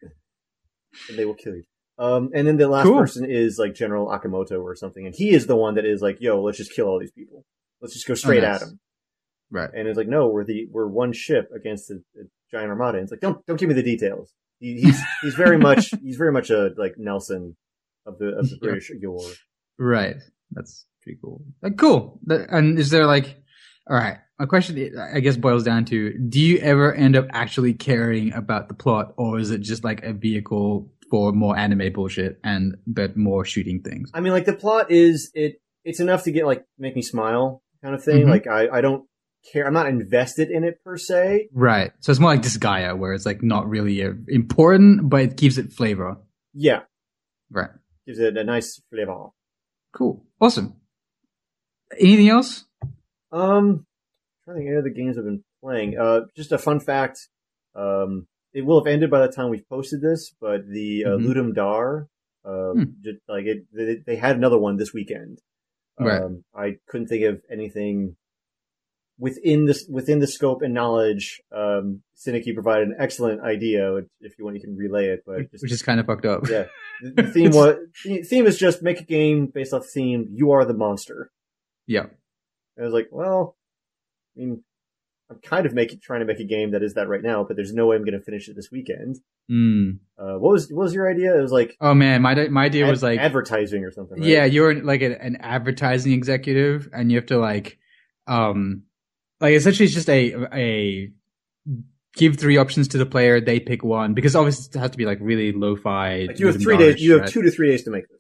they will kill you. And then the last person is like General Akamoto or something, and he is the one that is like, yo, let's just kill all these people. Let's just go straight at them. Right. And it's like, no, we're one ship against a giant armada. And it's like, don't give me the details. He's very much a like Nelson of the British Yore. Right. That's pretty cool. Cool. And is there like, all right, my question I guess boils down to, do you ever end up actually caring about the plot, or is it just like a vehicle for more anime bullshit but more shooting things? I mean, like the plot is it's enough to make me smile kind of thing. Mm-hmm. Like I don't care. I'm not invested in it per se. Right. So it's more like Disgaea, where it's like not really important, but it gives it flavor. Yeah. Right. Gives it a nice flavor. Cool. Awesome. Anything else? I'm trying to think of the games I've been playing. Just a fun fact. It will have ended by the time we've posted this, but the Ludum Dare, just like they had another one this weekend. Right. I couldn't think of anything within the scope and knowledge. Syndicate provided an excellent idea. If you want, you can relay it, but which is kind of fucked up. Yeah. The theme is just make a game based off the theme. You are the monster. Yeah. And I was like, well, I mean, I'm kind of trying to make a game that is that right now, but there's no way I'm going to finish it this weekend. What was your idea? It was like, oh man, my idea was like advertising or something. Right? Yeah, you're like an advertising executive, and you have to like essentially it's just a give 3 options to the player, they pick one, because obviously it has to be like really lo-fi. Like you have 3 days. You have 2 to 3 days to make this.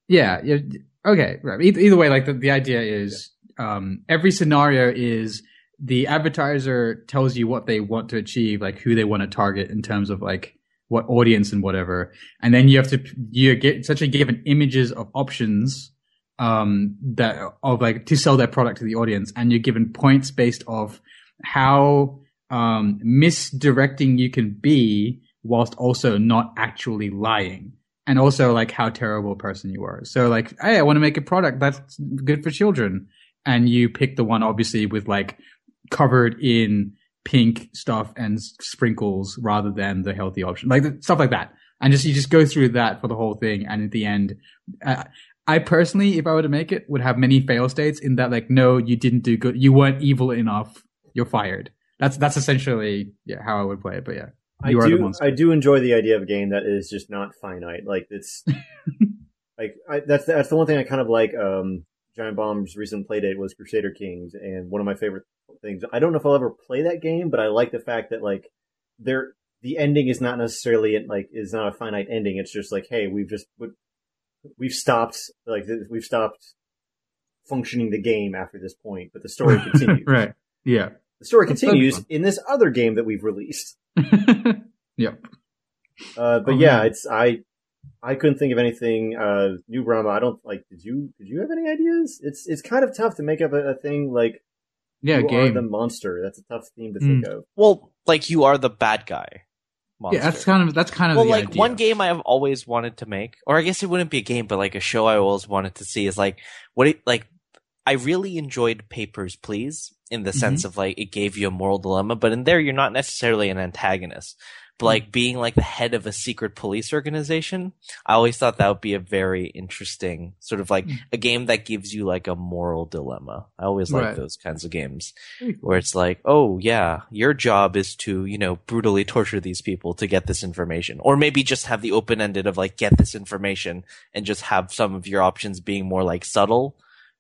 Yeah. Okay. Right. Either way, like the idea is, every scenario is the advertiser tells you what they want to achieve, like who they want to target in terms of like what audience and whatever. And then you get essentially given images of options, to sell their product to the audience. And you're given points based off how, misdirecting you can be whilst also not actually lying. And also like how terrible a person you are. So like, hey, I want to make a product that's good for children. And you pick the one obviously with like covered in pink stuff and sprinkles rather than the healthy option, like stuff like that. And you just go through that for the whole thing. And at the end, I personally, if I were to make it, would have many fail states in that like, no, you didn't do good. You weren't evil enough. You're fired. That's essentially how I would play it. But yeah. I do enjoy the idea of a game that is just not finite. Like it's like that's the one thing I kind of like. Giant Bomb's recent playdate was Crusader Kings, and one of my favorite things. I don't know if I'll ever play that game, but I like the fact that like the ending is not necessarily is not a finite ending. It's just like, hey, we've stopped functioning the game after this point, but the story continues. Right? Yeah. The story continues in this other game that we've released. Yep. But yeah, I couldn't think of anything new, Brahma. I don't like. Did you have any ideas? It's kind of tough to make up a thing like you game. are the monster. That's a tough theme to think of. Well, like you are the bad guy. Monster. Yeah, that's kind of well, the like idea. One game I have always wanted to make, or I guess it wouldn't be a game, but like a show I always wanted to see is like I really enjoyed Papers, Please, in the sense of like it gave you a moral dilemma, but in there you're not necessarily an antagonist. But like being like the head of a secret police organization, I always thought that would be a very interesting sort of like a game that gives you like a moral dilemma. I always like those kinds of games where it's like, oh yeah, your job is to, brutally torture these people to get this information. Or maybe just have the open-ended of like, get this information and just have some of your options being more like subtle.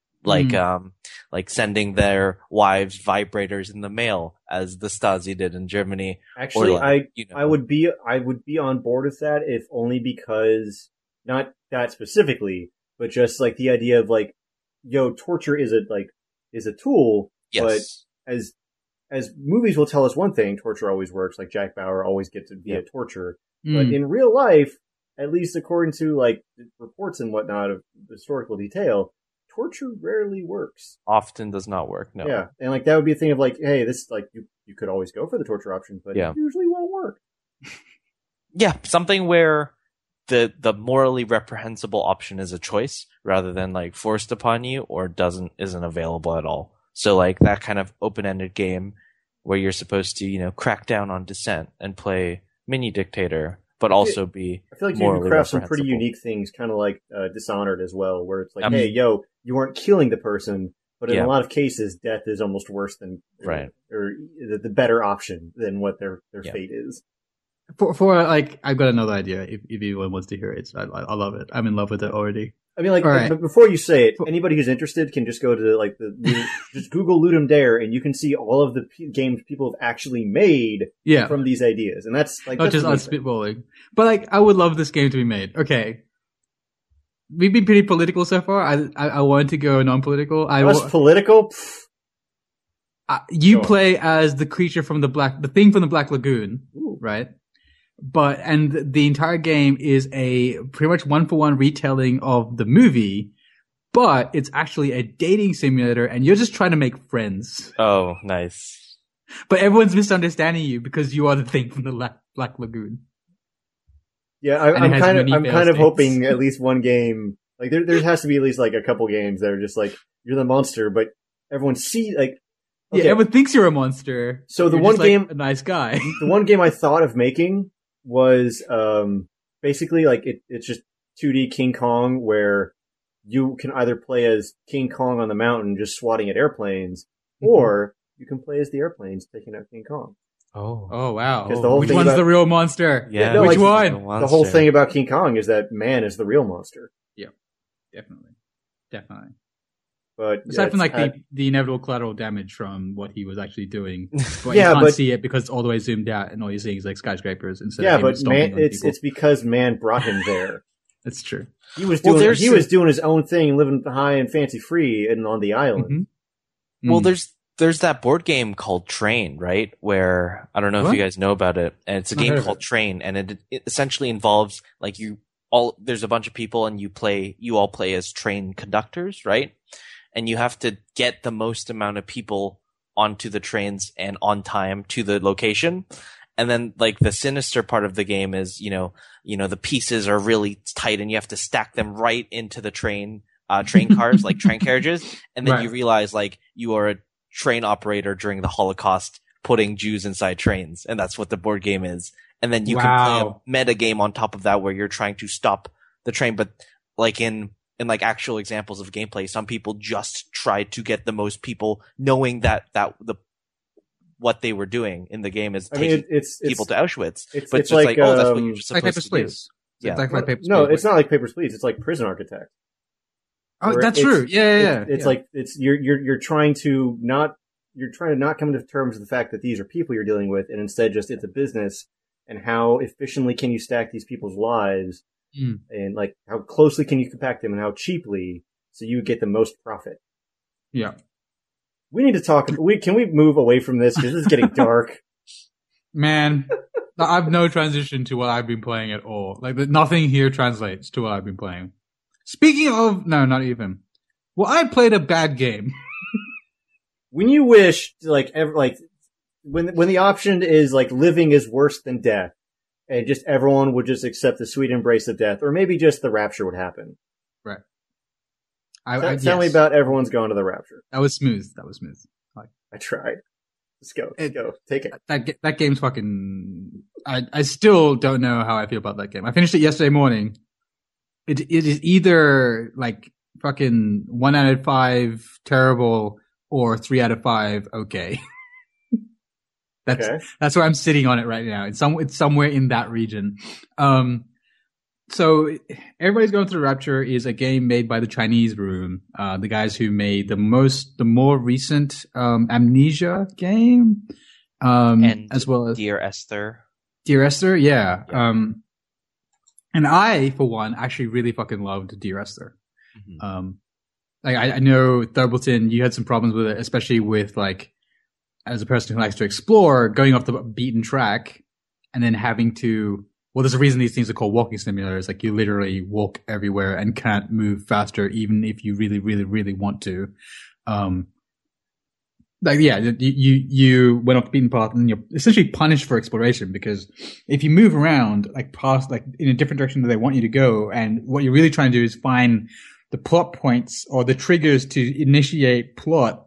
Like sending their wives vibrators in the mail, as the Stasi did in Germany. Actually, I would be on board with that, if only because not that specifically, but just like the idea of like, torture is a tool. Yes. But as movies will tell us one thing, torture always works. Like Jack Bauer always gets it via torture. But in real life, at least according to like reports and whatnot of historical detail, torture rarely works. Often does not work, no. Yeah, and like that would be a thing of like, hey, this like you could always go for the torture option, but it usually won't work. Yeah, something where the morally reprehensible option is a choice rather than like forced upon you or isn't available at all. So like that kind of open-ended game where you're supposed to, crack down on dissent and play mini dictator, but also be I feel like you can craft some pretty unique things, kind of like Dishonored as well, where it's like, hey, you weren't killing the person, but in a lot of cases, death is almost worse than or the better option than what their fate is. For like, I've got another idea. If anyone wants to hear it, I love it. I'm in love with it already. I mean, like, but before you say it, anybody who's interested can just go to like just Google Ludum Dare, and you can see all of the games people have actually made from these ideas, and that's like not just us spitballing. But like, I would love this game to be made. Okay, we've been pretty political so far. I wanted to go non-political. Political. You play as the creature from the thing from the Black Lagoon, right? And the entire game is a pretty much 1-for-1 retelling of the movie, but it's actually a dating simulator, and you're just trying to make friends. Oh, nice. But everyone's misunderstanding you because you are the thing from the Black Lagoon. Yeah, I'm kind of hoping at least one game, like there has to be at least like a couple games that are just like, you're the monster, but everyone everyone thinks you're a monster. So the one game, like a nice guy. The one game I thought of making was basically like it's just 2D King Kong, where you can either play as King Kong on the mountain just swatting at airplanes, or you can play as the airplanes taking out King Kong. Oh wow! Which one's the real monster? Yeah, which one? The whole thing about King Kong is that man is the real monster. Yeah, definitely. But aside from like the inevitable collateral damage from what he was actually doing, but you can't see it because it's all the way zoomed out, and all you're seeing is like skyscrapers instead. Yeah, but man, it's because man brought him there. It's true. He was doing his own thing, living high and fancy free and on the island. Mm-hmm. Well, there's that board game called Train, right? Where I don't know if you guys know about it, and it's a game called Train, and it essentially involves like there's a bunch of people and you all play as train conductors, right? And you have to get the most amount of people onto the trains and on time to the location. And then like the sinister part of the game is, the pieces are really tight and you have to stack them right into the train cars, like train carriages. And then you realize like you are a train operator during the Holocaust putting Jews inside trains. And that's what the board game is. And then you can play a meta game on top of that where you're trying to stop the train. But like in like actual examples of gameplay, some people just tried to get the most people knowing that what they were doing in the game is taking people to Auschwitz. It's like, oh, that's what you're just supposed to do. Yeah. It's not like Papers, Please. It's like Prison Architect. Oh, that's true. Yeah. It's like you're trying to not come to terms with the fact that these are people you're dealing with, and instead just it's a business, and how efficiently can you stack these people's lives, and like how closely can you compact them, and how cheaply so you get the most profit. Yeah. We need to talk. Can we move away from this because this is getting dark? Man, I've no transition to what I've been playing at all. Like nothing here translates to what I've been playing. Speaking of, no, not even. Well, I played a bad game. When you wish, when the option is like living is worse than death, and just everyone would just accept the sweet embrace of death, or maybe just the rapture would happen. Right. Tell me about everyone's going to the rapture. That was smooth. I tried. Let's go. Take it. That game's fucking. I still don't know how I feel about that game. I finished it yesterday morning. It is either like fucking 1 out of 5 terrible or 3 out of 5 okay. That's where I'm sitting on it right now. It's somewhere in that region. So Everybody's Going Through the Rapture is a game made by the Chinese Room, the guys who made the more recent Amnesia game, and as well as Dear Esther. Yeah. And I, for one, actually really fucking loved Dear Esther. Mm-hmm. I know Thurbleton, you had some problems with it, especially with like, as a person who likes to explore, going off the beaten track and then having to. Well, there's a reason these things are called walking simulators. Like you literally walk everywhere and can't move faster, even if you really, really, really want to. You went off the beaten path and you're essentially punished for exploration because if you move around, like past, like in a different direction that they want you to go, and what you're really trying to do is find the plot points or the triggers to initiate plot,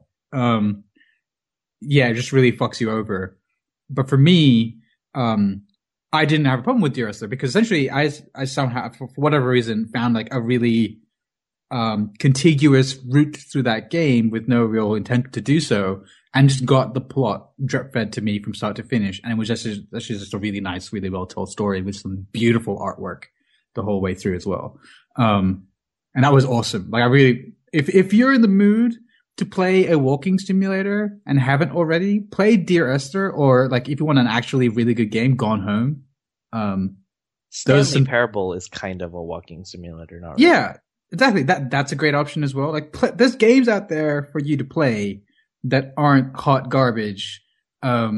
it just really fucks you over. But for me, I didn't have a problem with Dear Esther because essentially I somehow, for whatever reason, found like a really contiguous route through that game with no real intent to do so, and just got the plot drip fed to me from start to finish. And it was just a really nice, really well told story with some beautiful artwork the whole way through as well. And that was awesome. Like if you're in the mood to play a walking simulator and haven't already, play Dear Esther, or like if you want an actually really good game, Gone Home. Stanley Parable is kind of a walking simulator, not really. Yeah, exactly. That's a great option as well. Like there's games out there for you to play that aren't hot garbage. I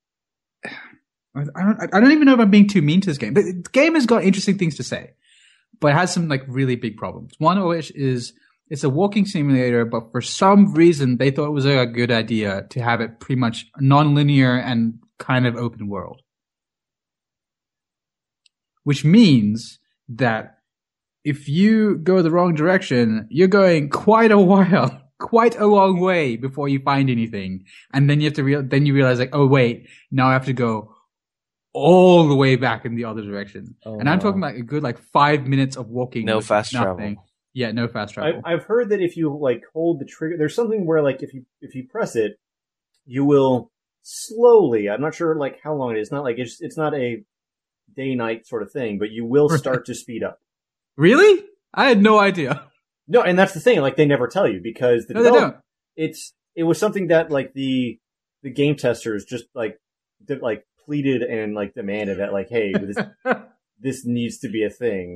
don't even know if I'm being too mean to this game. The game has got interesting things to say, but it has some like really big problems. One of which is it's a walking simulator, but for some reason they thought it was a good idea to have it pretty much non-linear and kind of open world. Which means that if you go the wrong direction, you're going quite a while, quite a long way before you find anything. And then you have to then you realize like, oh wait, now I have to go all the way back in the other direction. Oh, and I'm talking about a good like 5 minutes of walking. No fast travel. Yeah, no fast travel. I've heard that if you like hold the trigger, there's something where like if you press it, you will slowly. I'm not sure like how long it is. Not like it's not a day-night sort of thing, but you will start to speed up. Really? I had no idea. No, and that's the thing. Like they never tell you because they don't. It was something that like the game testers just like pleaded and like demanded that like, hey, this needs to be a thing.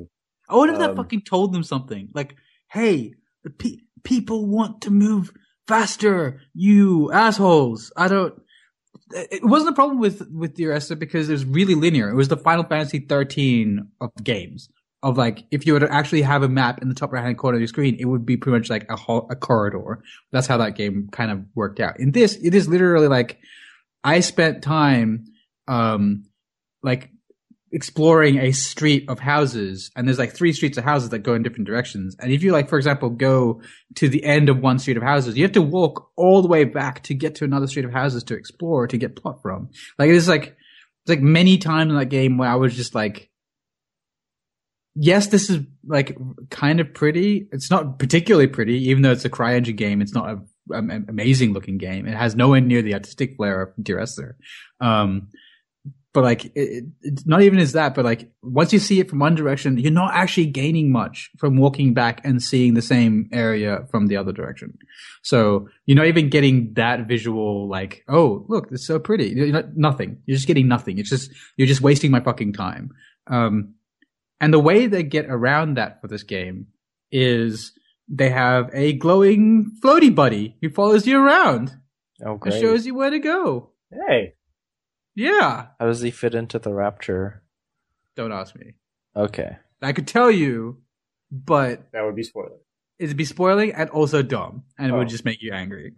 I would have that fucking told them something. Like, hey, people want to move faster, you assholes. It wasn't a problem with Dear Esther because it was really linear. It was the Final Fantasy 13 of games. Of like, if you were to actually have a map in the top right-hand corner of your screen, it would be pretty much like a corridor. That's how that game kind of worked out. In this, it is literally like, I spent time, like, exploring a street of houses, and there's like 3 streets of houses that go in different directions. And if you like, for example, go to the end of one street of houses, you have to walk all the way back to get to another street of houses to explore, to get plot from. Like, it's like many times in that game where I was just like, yes, this is like kind of pretty. It's not particularly pretty, even though it's a CryEngine game. It's not an amazing looking game. It has nowhere near the artistic flair of Dear Esther. But like, it's not even as that, but like, once you see it from one direction, you're not actually gaining much from walking back and seeing the same area from the other direction. So you're not even getting that visual, like, oh, look, it's so pretty. Nothing. You're just getting nothing. You're just wasting my fucking time. And the way they get around that for this game is they have a glowing floaty buddy who follows you around. Oh, great. And shows you where to go. Hey. Yeah. How does he fit into the Rapture? Don't ask me. Okay. I could tell you, but that would be spoiling. It'd be spoiling and also dumb, and it would just make you angry.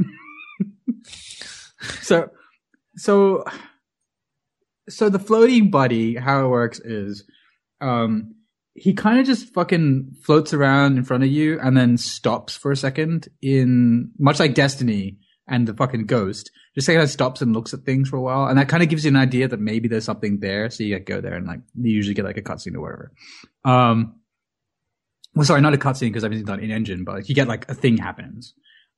So the floating buddy, how it works is, he kind of just fucking floats around in front of you and then stops for a second, in much like Destiny and the fucking Ghost. Just kind of stops and looks at things for a while, and that kind of gives you an idea that maybe there's something there. So you go there and like you usually get like a cutscene or whatever. Well, sorry, not a cutscene because everything's done in engine, but like you get like a thing happens.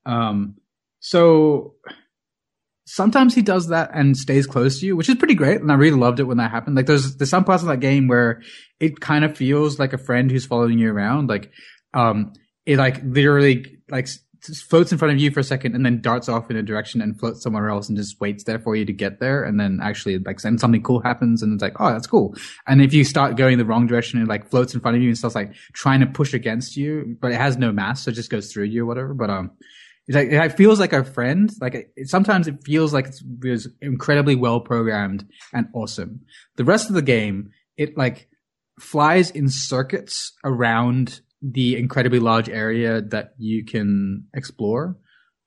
So sometimes he does that and stays close to you, which is pretty great, and I really loved it when that happened. Like there's some parts of that game where it kind of feels like a friend who's following you around. Like it like literally like floats in front of you for a second and then darts off in a direction and floats somewhere else and just waits there for you to get there, and then actually like then something cool happens and it's like, oh, that's cool. And if you start going the wrong direction, it like floats in front of you and starts like trying to push against you, but it has no mass, so it just goes through you or whatever. But it's like, it feels like a friend. Like sometimes it feels like it was incredibly well programmed and awesome. The rest of the game, it like flies in circuits around the incredibly large area that you can explore.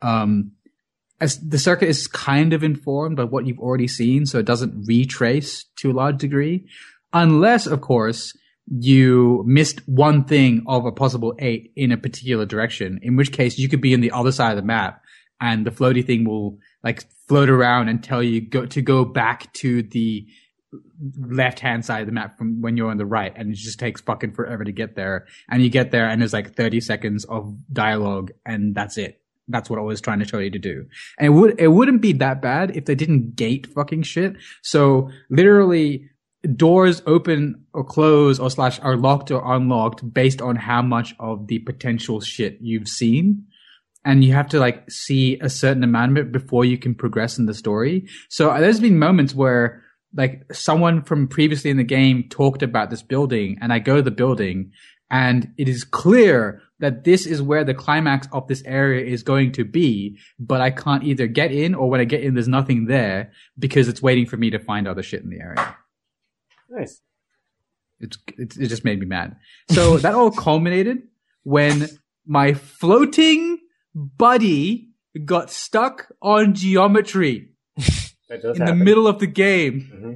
As the circuit is kind of informed by what you've already seen, so it doesn't retrace to a large degree, unless, of course, you missed one thing of a possible 8 in a particular direction, in which case you could be on the other side of the map and the floaty thing will like float around and tell you to go back to the left-hand side of the map from when you're on the right, and it just takes fucking forever to get there. And you get there and there's like 30 seconds of dialogue and that's it. That's what I was trying to tell you to do. And it wouldn't be that bad if they didn't gate fucking shit. So literally doors open or close or / are locked or unlocked based on how much of the potential shit you've seen. And you have to like see a certain amount of it before you can progress in the story. So there's been moments where like someone from previously in the game talked about this building, and I go to the building and it is clear that this is where the climax of this area is going to be, but I can't either get in, or when I get in, there's nothing there because it's waiting for me to find other shit in the area. Nice. It just made me mad. So that all culminated when my floating buddy got stuck on geometry in the middle of the game. Mm-hmm.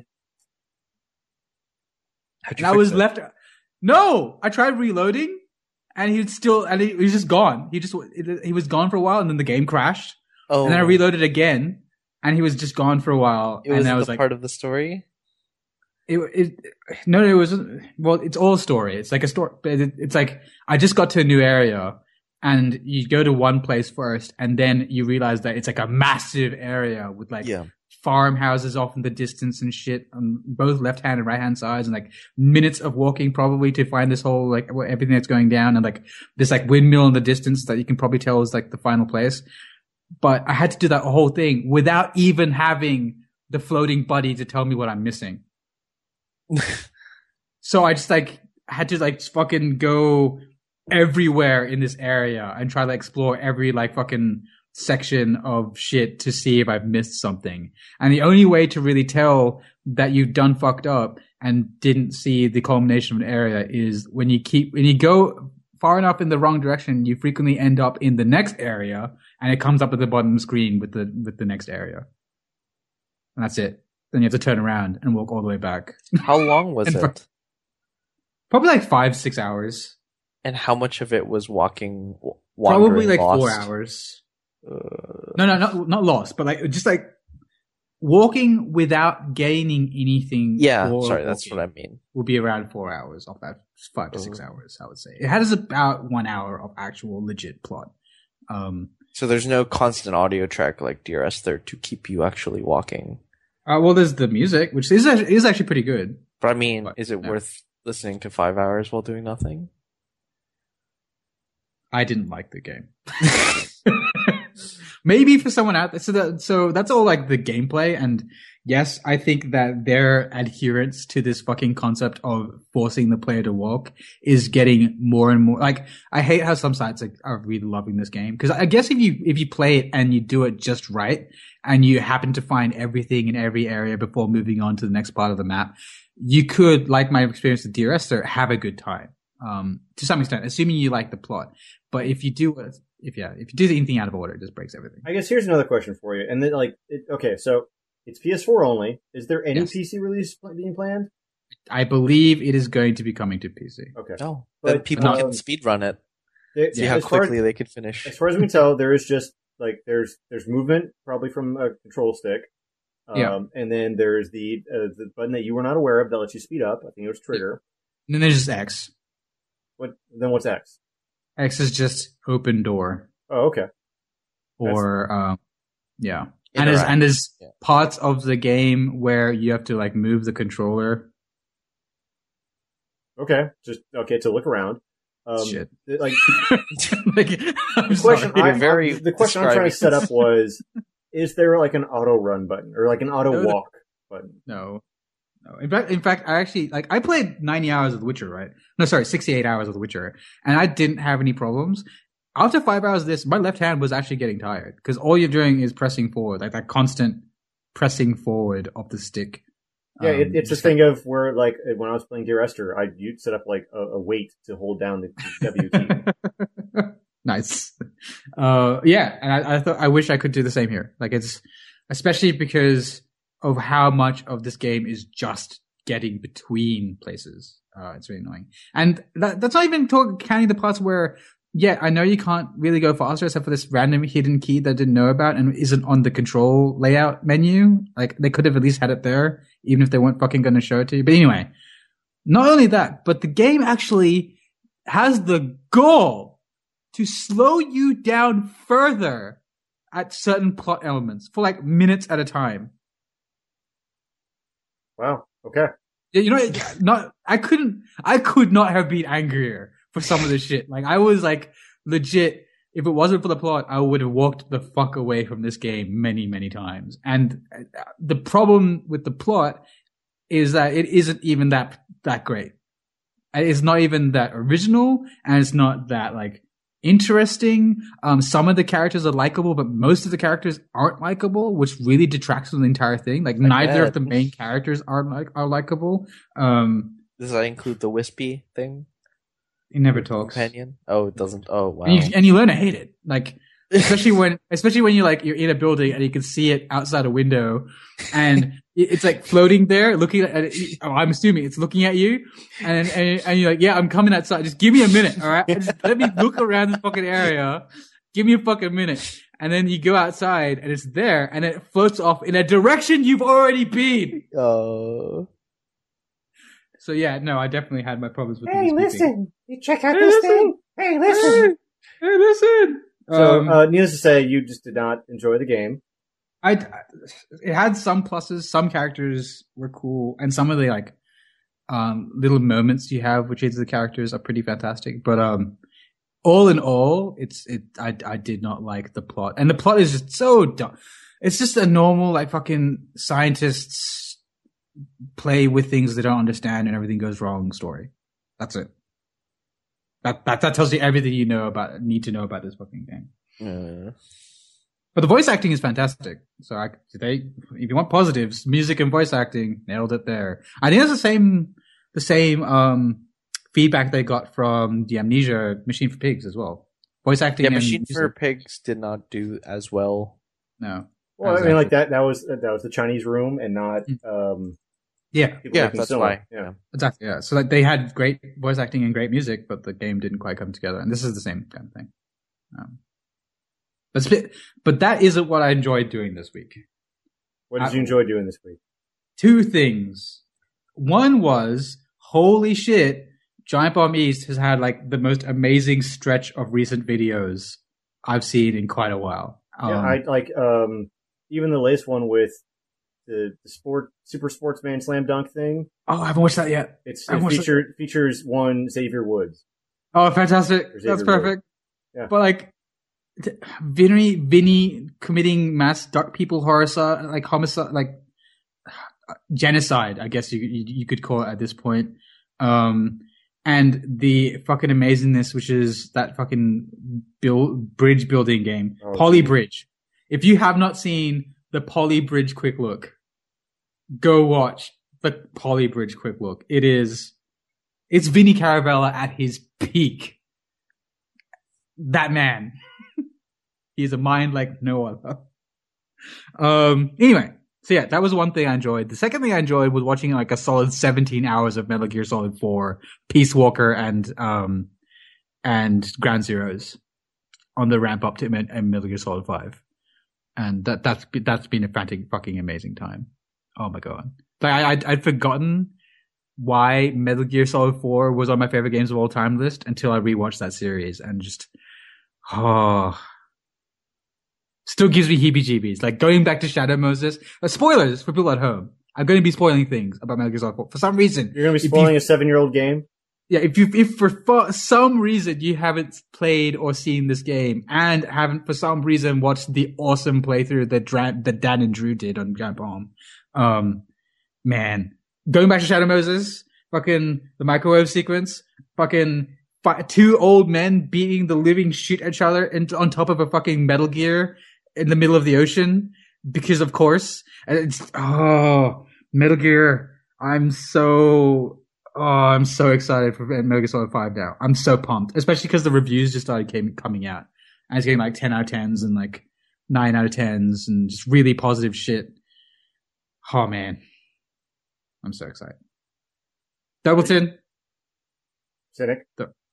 And I was left. No, I tried reloading, and he was just gone. He was gone for a while, and then the game crashed. Oh. And then I reloaded again, and he was just gone for a while. It was, and I was the like, part of the story. Well, it's all a story. It's like a story. It's like I just got to a new area, and you go to one place first, and then you realize that it's like a massive area with like farmhouses off in the distance and shit on both left-hand and right-hand sides, and like minutes of walking probably to find this whole like everything that's going down, and like this like windmill in the distance that you can probably tell is like the final place. But I had to do that whole thing without even having the floating buddy to tell me what I'm missing. So I just like had to like fucking go everywhere in this area and try to explore every like fucking section of shit to see if I've missed something. And the only way to really tell that you've done fucked up and didn't see the culmination of an area is when you go far enough in the wrong direction, you frequently end up in the next area and it comes up at the bottom of the screen with the next area. And that's it. Then you have to turn around and walk all the way back. How long was it? Probably like 5-6 hours. And how much of it was wandering, probably like lost? 4 hours. No, not lost, but like just like walking without gaining anything. Yeah, sorry, that's what I mean. Will be around 4 hours of that 5 to 6 hours, I would say. It has about 1 hour of actual legit plot. So there's no constant audio track like DRS3 to keep you actually walking. Well, there's the music, which is actually pretty good. But I mean, is it worth listening to 5 hours while doing nothing? I didn't like the game. Maybe for someone out there. So that's all like the gameplay. And yes, I think that their adherence to this fucking concept of forcing the player to walk is getting more and more. Like, I hate how some sites are really loving this game. Cause I guess if you play it and you do it just right and you happen to find everything in every area before moving on to the next part of the map, you could, like my experience with DRS, have a good time. To some extent, assuming you like the plot. But if you do anything out of order, it just breaks everything. I guess here's another question for you. And then, okay, so it's PS4 only. Is there any PC release being planned? I believe it is going to be coming to PC. Okay. No, but people can speedrun it. See how quickly they could finish. As far as we can tell, there is just there's movement probably from a control stick. And then there's the button that you were not aware of that lets you speed up. I think it was trigger. And then there's just X. What's X? X is just open door. Oh, okay. Or, yeah. And there's parts of the game where you have to like move the controller. Okay. To look around. Shit. Like, the question I'm trying to set up was, is there like an auto run button or like an auto walk button? No. In fact, I actually, I played 90 hours of The Witcher, right? No, sorry, 68 hours of The Witcher, and I didn't have any problems. After 5 hours of this, my left hand was actually getting tired, because all you're doing is pressing forward, like that constant pressing forward of the stick. Yeah, it's a thing of where, like, when I was playing Dear Esther, you'd set up, like, a weight to hold down the W key. Nice. Yeah, and I wish I could do the same here. Like, it's, especially because of how much of this game is just getting between places. It's really annoying. And that's not even counting the parts where, yeah, I know you can't really go faster except for this random hidden key that I didn't know about and isn't on the control layout menu. Like, they could have at least had it there, even if they weren't fucking going to show it to you. But anyway, not only that, but the game actually has the goal to slow you down further at certain plot elements for like minutes at a time. Wow. Okay. You know, I could not have been angrier for some of this shit. Like, I was like, legit, if it wasn't for the plot, I would have walked the fuck away from this game many, many times. And the problem with the plot is that it isn't even that great. It's not even that original, and it's not that, like, interesting. Some of the characters are likable, but most of the characters aren't likable, which really detracts from the entire thing. Like, neither of the main characters are likable. Does that include the wispy thing? He never talks. Companion? Oh, it doesn't. Oh, wow. And you learn to hate it. Like, especially when you're in a building and you can see it outside a window, and it's like floating there, looking at it. Oh, I'm assuming it's looking at you, and you're like, yeah, I'm coming outside. Just give me a minute, all right? Just let me look around this fucking area. Give me a fucking minute, and then you go outside, and it's there, and it floats off in a direction you've already been. Oh. So yeah, no, I definitely had my problems with. Hey, listen! You check out this thing. Hey, listen! Hey, listen! So, needless to say, you just did not enjoy the game. It had some pluses. Some characters were cool, and some of the like little moments you have with each of the characters are pretty fantastic. But all in all, I did not like the plot, and the plot is just so dumb. It's just a normal like fucking scientists play with things they don't understand and everything goes wrong story. That's it. That tells you everything you need to know about this fucking game. But the voice acting is fantastic. So if you want positives, music and voice acting, nailed it there. I think it's the same feedback they got from the Amnesia Machine for Pigs as well. Voice acting. Yeah, Machine for Pigs did not do as well. No. Well, I mean, like that was the Chinese Room and not. Yeah, that's why. Yeah, exactly. Yeah, so like they had great voice acting and great music, but the game didn't quite come together. And this is the same kind of thing. But that isn't what I enjoyed doing this week. What did you enjoy doing this week? Two things. One was, holy shit, Giant Bomb East has had like the most amazing stretch of recent videos I've seen in quite a while. I like even the latest one with the Super Sportsman Slam Dunk thing. Oh, I haven't watched that yet. It features one Xavier Woods. Oh, fantastic! That's perfect. Yeah. But like Vinny committing mass dark people homicide, like genocide, I guess you could call it at this point. And the fucking amazingness, which is that fucking bridge building game, Poly Bridge. If you have not seen the Poly Bridge quick look, go watch the Poly Bridge quick look. It's Vinny Caravella at his peak. That man. He's a mind like no other. Anyway, so yeah, that was one thing I enjoyed. The second thing I enjoyed was watching like a solid 17 hours of Metal Gear Solid 4, Peace Walker, and Ground Zeroes on the ramp up to Metal Gear Solid 5. And that's been a fucking amazing time. Oh my god. Like I'd forgotten why Metal Gear Solid 4 was on my favorite games of all time list until I rewatched that series and just still gives me heebie-jeebies. Like going back to Shadow Moses. Spoilers for people at home. I'm going to be spoiling things about Metal Gear Solid 4 for some reason. You're going to be spoiling a 7-year-old game? Yeah, if for some reason you haven't played or seen this game and haven't for some reason watched the awesome playthrough that Dan and Drew did on Giant Bomb, man, going back to Shadow Moses, fucking the microwave sequence, fucking two old men beating the living shit at each other on top of a fucking Metal Gear in the middle of the ocean, because of course, and it's Metal Gear. I'm so excited for Metal Gear Solid 5 now. I'm so pumped, especially because the reviews just started coming out, and it's getting like 10 out of 10s and like 9 out of 10s and just really positive shit. Oh man, I'm so excited. Doubleton, Cynic,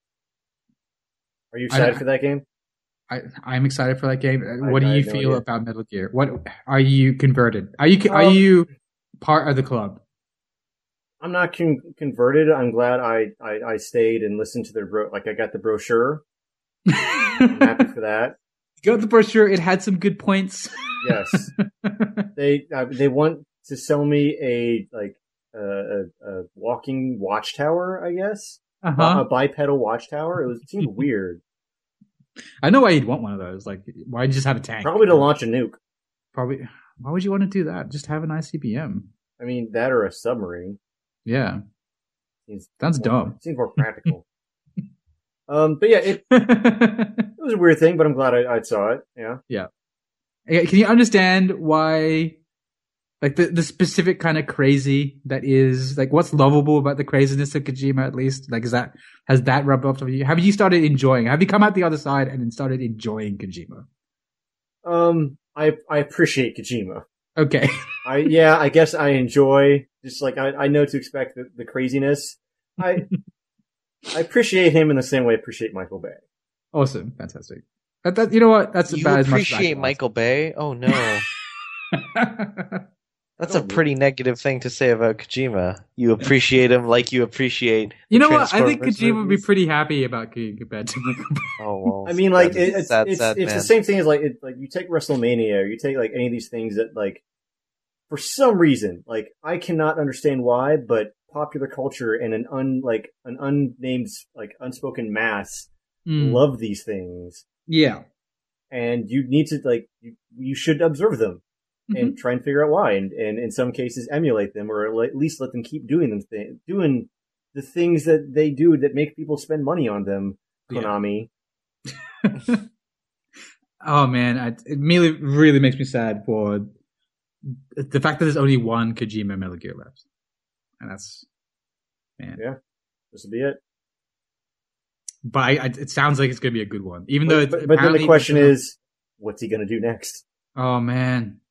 are you excited for that game? I'm excited for that game. What do you feel about Metal Gear? What are you converted? Are you part of the club? I'm not converted. I'm glad I stayed and listened to their I got the brochure. I'm happy for that. You got the brochure. It had some good points. Yes. They want to sell me a walking watchtower, I guess. A bipedal watchtower. It seemed weird. I know why you'd want one of those. Like, why just have a tank? Probably to launch a nuke. Probably. Why would you want to do that? Just have an ICBM. I mean, that or a submarine. Yeah. Sounds dumb. Seems more practical. But yeah, it was a weird thing, but I'm glad I saw it. Yeah. Yeah. Can you understand why, like, the specific kind of crazy that is, like, what's lovable about the craziness of Kojima, at least? Like, has that rubbed off on you? Have you started enjoying? Have you come out the other side and started enjoying Kojima? I appreciate Kojima. Okay. I guess I enjoy, just like, I know to expect the craziness. I appreciate him in the same way I appreciate Michael Bay. Awesome. Fantastic. That you know what? That's about as much as I appreciate Michael Bay? Oh no. That's a pretty negative thing to say about Kojima. You appreciate him like you appreciate. You know what? I think Kojima would be pretty happy about getting compared to Michael Bay. Oh well. I mean, like it's the same thing as like you take WrestleMania, or you take like any of these things that like for some reason, like I cannot understand why, but popular culture and an unnamed like unspoken mass love these things. Yeah, and you need to like you should observe them. And try and figure out why, and in some cases emulate them, or at least let them keep doing the things that they do that make people spend money on them, Konami. Yeah. Oh man, it really makes me sad for the fact that there's only one Kojima Metal Gear left, and that's yeah, this will be it. But it sounds like it's going to be a good one, even though. But then the question is, what's he going to do next? Oh man,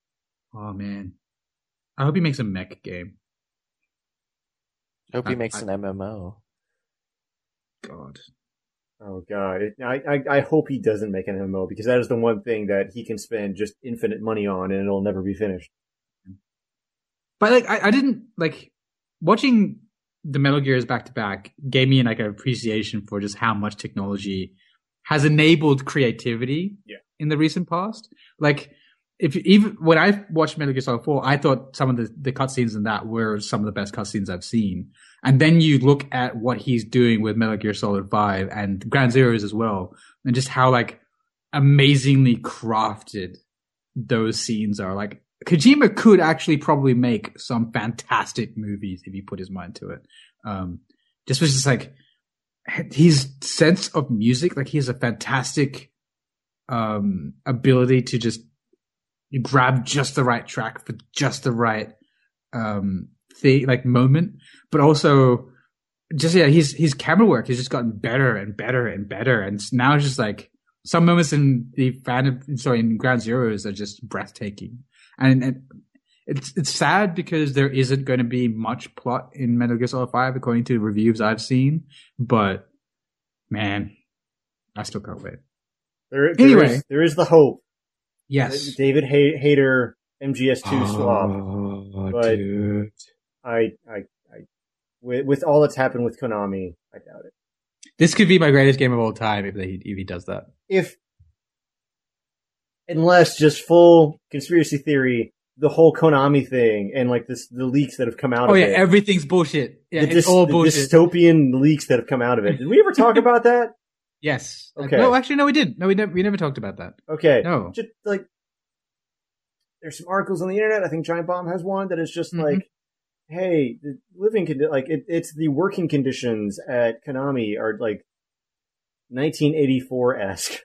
I hope he makes a mech game. I hope he makes an MMO. God. Oh God! I hope he doesn't make an MMO because that is the one thing that he can spend just infinite money on and it'll never be finished. But like, I didn't like watching the Metal Gears back to back gave me like an appreciation for just how much technology has enabled creativity in the recent past. Like, even when I watched Metal Gear Solid 4, I thought some of the cutscenes in that were some of the best cutscenes I've seen. And then you look at what he's doing with Metal Gear Solid 5 and Ground Zeroes as well, and just how like amazingly crafted those scenes are. Like, Kojima could actually probably make some fantastic movies if he put his mind to it. Just was just like his sense of music, like he has a fantastic ability to just grab just the right track for just the right like moment, but also just his camera work has just gotten better and better and better, and now it's just like some moments in in Ground Zeroes are just breathtaking, and it's sad because there isn't going to be much plot in Metal Gear Solid 5 according to reviews I've seen, but man, I still can't wait. There is the hope. Yes, David Hayter MGS2 swap. But dude. I with all that's happened with Konami, I doubt it. This could be my greatest game of all time if he does that. Unless just full conspiracy theory, the whole Konami thing and like the leaks that have come out of it. Oh yeah, everything's bullshit. Yeah, it's all bullshit. The dystopian leaks that have come out of it. Did we ever talk about that? Yes. Okay. No, actually, no, we didn't. No, we never talked about that. Okay. No. Just like, there's some articles on the internet. I think Giant Bomb has one that is just like, hey, the it's the working conditions at Konami are like 1984-esque.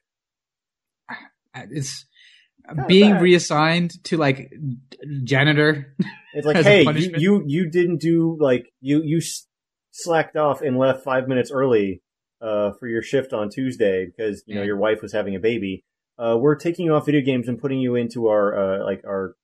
It's being reassigned to like janitor. It's like, hey, you didn't do like you slacked off and left 5 minutes early for your shift on Tuesday because you know your wife was having a baby. We're taking you off video games and putting you into our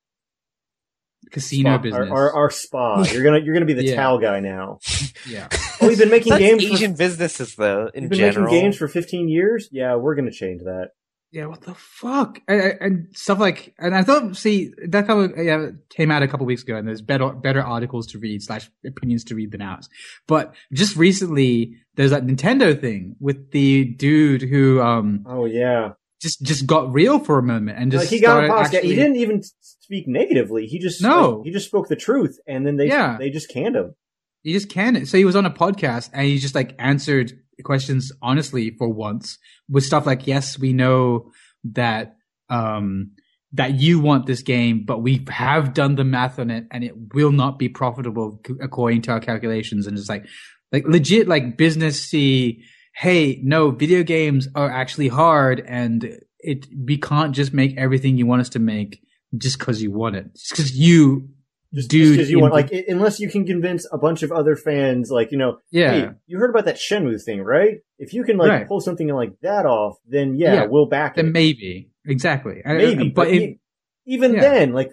casino spa, business, our spa. You're gonna be the towel guy now. Yeah. Oh, we've been making games. Asian businesses though. You've been making games for 15 years. Yeah, we're gonna change that. Yeah, what the fuck? And stuff like, and I thought, that came out a couple weeks ago, and there's better articles to read / opinions to read than ours. But just recently, there's that Nintendo thing with the dude who, oh yeah, just got real for a moment and just he got actually, he didn't even speak negatively. He just he just spoke the truth, and then they just canned him. He just canned it. So he was on a podcast, and he just like answered questions honestly for once with stuff like, yes, we know that that you want this game, but we have done the math on it and it will not be profitable according to our calculations. And just like legit like businessy, hey, no, video games are actually hard and we can't just make everything you want us to make just because you want it. Just because you because you want, like, unless you can convince a bunch of other fans, like, you know, hey, you heard about that Shenmue thing, right? If you can, like, pull something like that off, then we'll back it. Then maybe. Exactly. Maybe. But even then, like,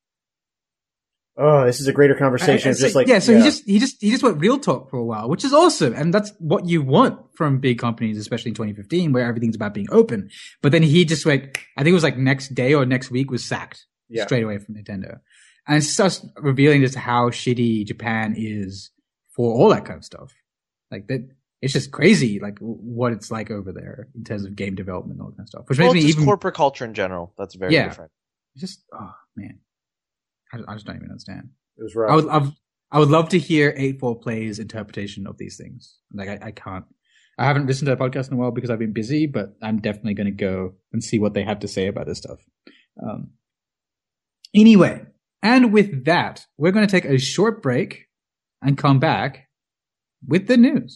this is a greater conversation. He just went real talk for a while, which is awesome. And that's what you want from big companies, especially in 2015, where everything's about being open. But then he just I think it was like next day or next week was sacked straight away from Nintendo. And it's just revealing just how shitty Japan is for all that kind of stuff. Like that, it's just crazy, like what it's like over there in terms of game development and all that kind of stuff. Which makes me even corporate culture in general. That's very different. It's just man, I just don't even understand. It was rough. I would love to hear 8-4 Play's interpretation of these things. Like I can't. I haven't listened to their podcast in a while because I've been busy, but I'm definitely going to go and see what they have to say about this stuff. Anyway. And with that, we're going to take a short break and come back with the news.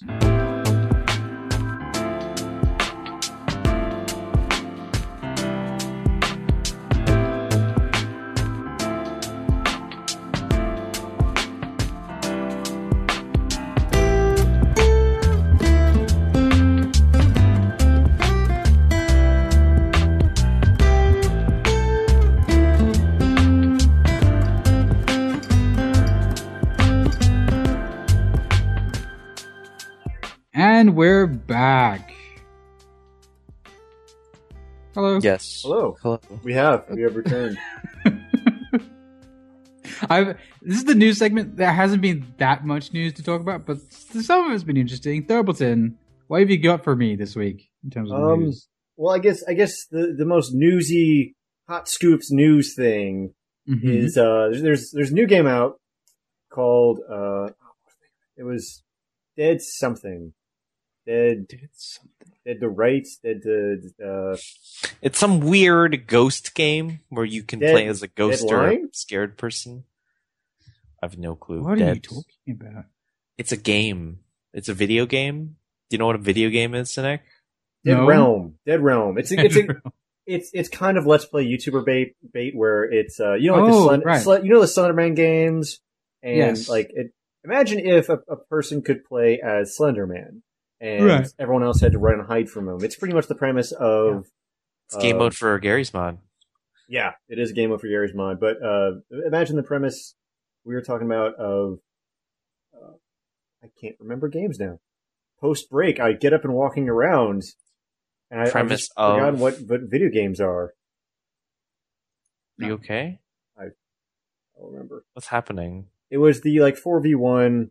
And we're back. Hello. Yes. Hello. Hello. We have returned. This is the news segment. There hasn't been that much news to talk about, but some of it's been interesting. Thurbleton, what have you got for me this week in terms of news? Well, I guess the most newsy hot scoops news thing is there's a new game out called it was Dead something. Dead the rights. It's some weird ghost game where you can play as a ghost or a scared person. I have no clue. What are you talking about? It's a game. It's a video game. Do you know what a video game is, Sinek? Dead Realm. It's kind of Let's Play YouTuber bait where it's you know the Slenderman games and yes. Imagine if a person could play as Slenderman and everyone else had to run and hide from him. It's pretty much the premise of it's game mode for Gary's Mod. Yeah, it is game mode for Gary's Mod. But imagine the premise we were talking about of I can't remember games now. Post break, I get up and walking around, and I just forgot what video games are. Are you okay? I don't remember. What's happening? It was the 4v1.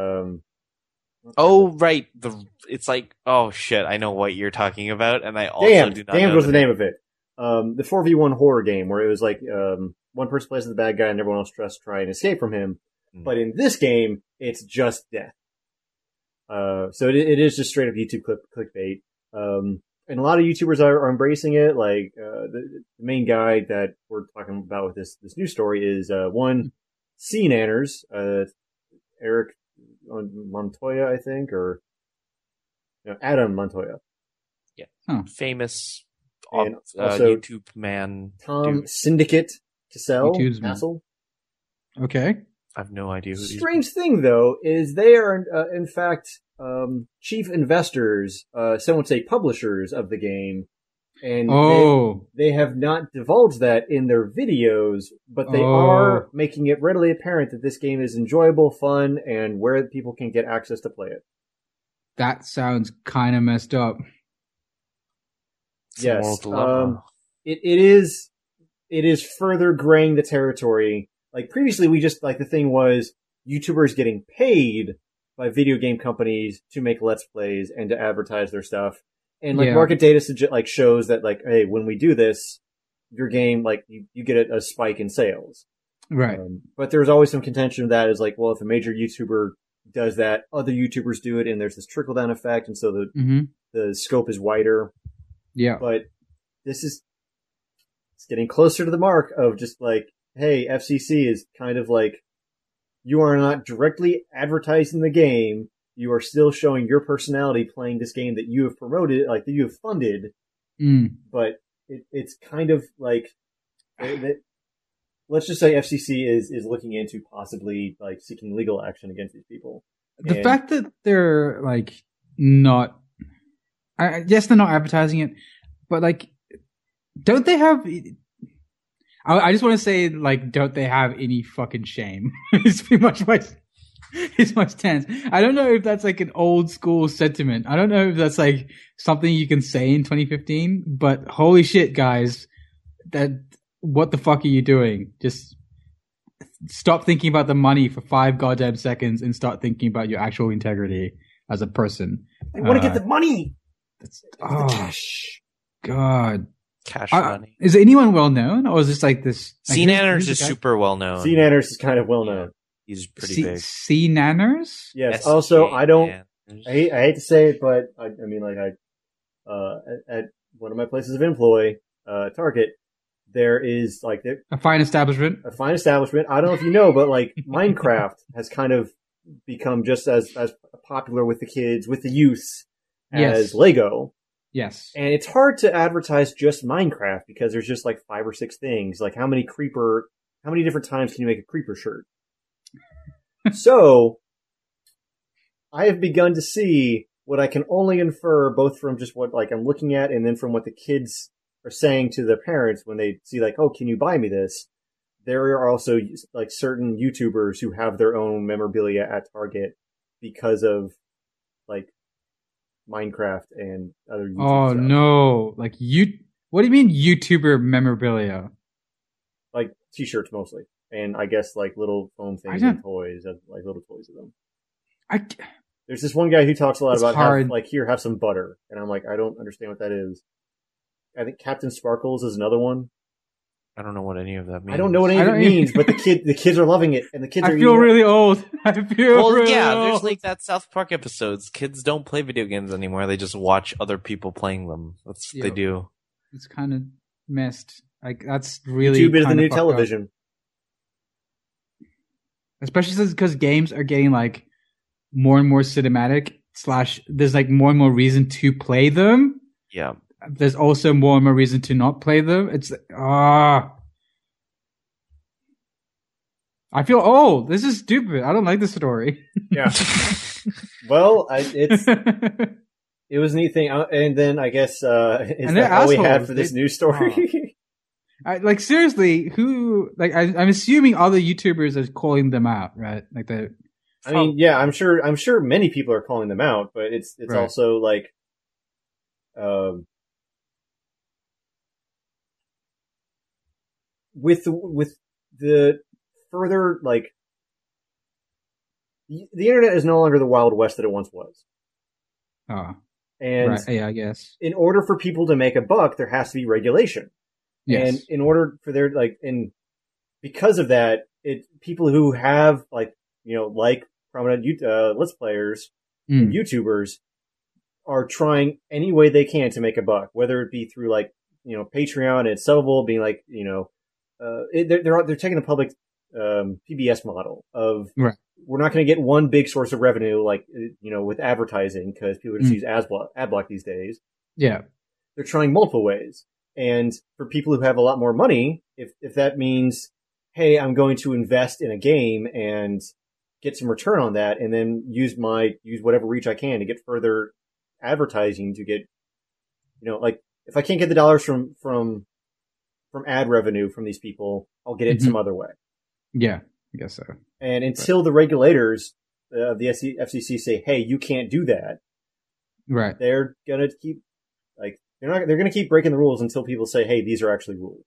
Oh right, it's like oh shit, I know what you're talking about, and I also do not know. Damned was the name of it. The 4v1 horror game where it was one person plays as the bad guy and everyone else tries to try and escape from him. But in this game, it's just death. So it is just straight up YouTube clickbait. And a lot of YouTubers are embracing it. Like, the main guy that we're talking about with this news story is, one, CNanners, Eric Montoya, I think, or, Adam Montoya. Yeah. Famous, and also YouTube man. Tom Syndicate Castle. Okay. I have no idea who these Strange thing, though, is they are, in fact, chief investors, some would say publishers of the game, and they have not divulged that in their videos, but they are making it readily apparent that this game is enjoyable, fun, and where people can get access to play it. That sounds kind of messed up. Yes, it is further graying the territory. Like previously, we just the thing was YouTubers getting paid by video game companies to make Let's Plays and to advertise their stuff, and market data shows that hey, when we do this, your game you get a spike in sales, right? But there's always some contention of that is well, if a major YouTuber does that, other YouTubers do it, and there's this trickle down effect, and so the scope is wider. Yeah, but it's getting closer to the mark of just hey, FCC is kind of you are not directly advertising the game. You are still showing your personality playing this game that you have promoted, that you have funded. But it's kind of let's just say FCC is looking into possibly seeking legal action against these people. The fact that they're not, yes, they're not advertising it, but don't they have? I just want to say, don't they have any fucking shame? It's pretty much my stance. I don't know if that's an old school sentiment. I don't know if that's something you can say in 2015, but holy shit, guys, what the fuck are you doing? Just stop thinking about the money for 5 goddamn seconds and start thinking about your actual integrity as a person. They want to get the money! The cash. God. Cash money. Is anyone well known, or is this this? CNanners is super well known. CNanners is kind of well known. He's pretty big. CNanners? Yes. Also, I hate to say it, but I mean, at one of my places of employ, Target, there is a fine establishment. A fine establishment. I don't know if you know, but Minecraft has kind of become just as popular with the kids, with the youth, Yes. as Lego. Yes. And it's hard to advertise just Minecraft because there's just like 5 or 6 things. Like how many different times can you make a creeper shirt? So I have begun to see what I can only infer both from just what like I'm looking at and then from what the kids are saying to their parents when they see like, oh, can you buy me this? There are also like certain YouTubers who have their own memorabilia at Target because of like Minecraft and other YouTube Oh stuff. no! Like what do you mean YouTuber memorabilia? Like T-shirts mostly, and I guess like little foam things and toys, like little toys of them. There's this one guy who talks a lot about how, like, here, have some butter, and I'm like, I don't understand what that is. I think Captain Sparkles is another one. I don't know what any of that means. I don't know what any of it means, but the kids are loving it, and the kids are. I feel really old. There's like that South Park episodes. Kids don't play video games anymore; they just watch other people playing them. That's what they do. It's kind of messed. Like that's really YouTube is the new television. Up. Especially because games are getting like more and more cinematic. / there's like more and more reason to play them. Yeah. There's also more and more reason to not play them. It's I feel old. This is stupid. I don't like this story. Yeah. Well, it was a neat thing, and then I guess is that all we had for this news story? Like seriously, who like I'm assuming other YouTubers are calling them out, right? Like the. I mean, yeah, I'm sure many people are calling them out, but it's right. Also like, with the further like, the internet is no longer the Wild West that it once was. And right. Yeah, I guess in order for people to make a buck, there has to be regulation. Yes. And in order for their like, and because of that, people who have like prominent Let's Players and YouTubers are trying any way they can to make a buck, whether it be through like Patreon and Subbable being like they're taking the public PBS model of right. We're not going to get one big source of revenue like with advertising because people just use ad block these days. Yeah, they're trying multiple ways, and for people who have a lot more money, if that means, hey, I'm going to invest in a game and get some return on that, and then use whatever reach I can to get further advertising to get, like if I can't get the dollars from ad revenue from these people, I'll get it some other way. Yeah, I guess so. And until the regulators of the FCC say, "Hey, you can't do that," right? They're gonna keep they're gonna keep breaking the rules until people say, "Hey, these are actually rules."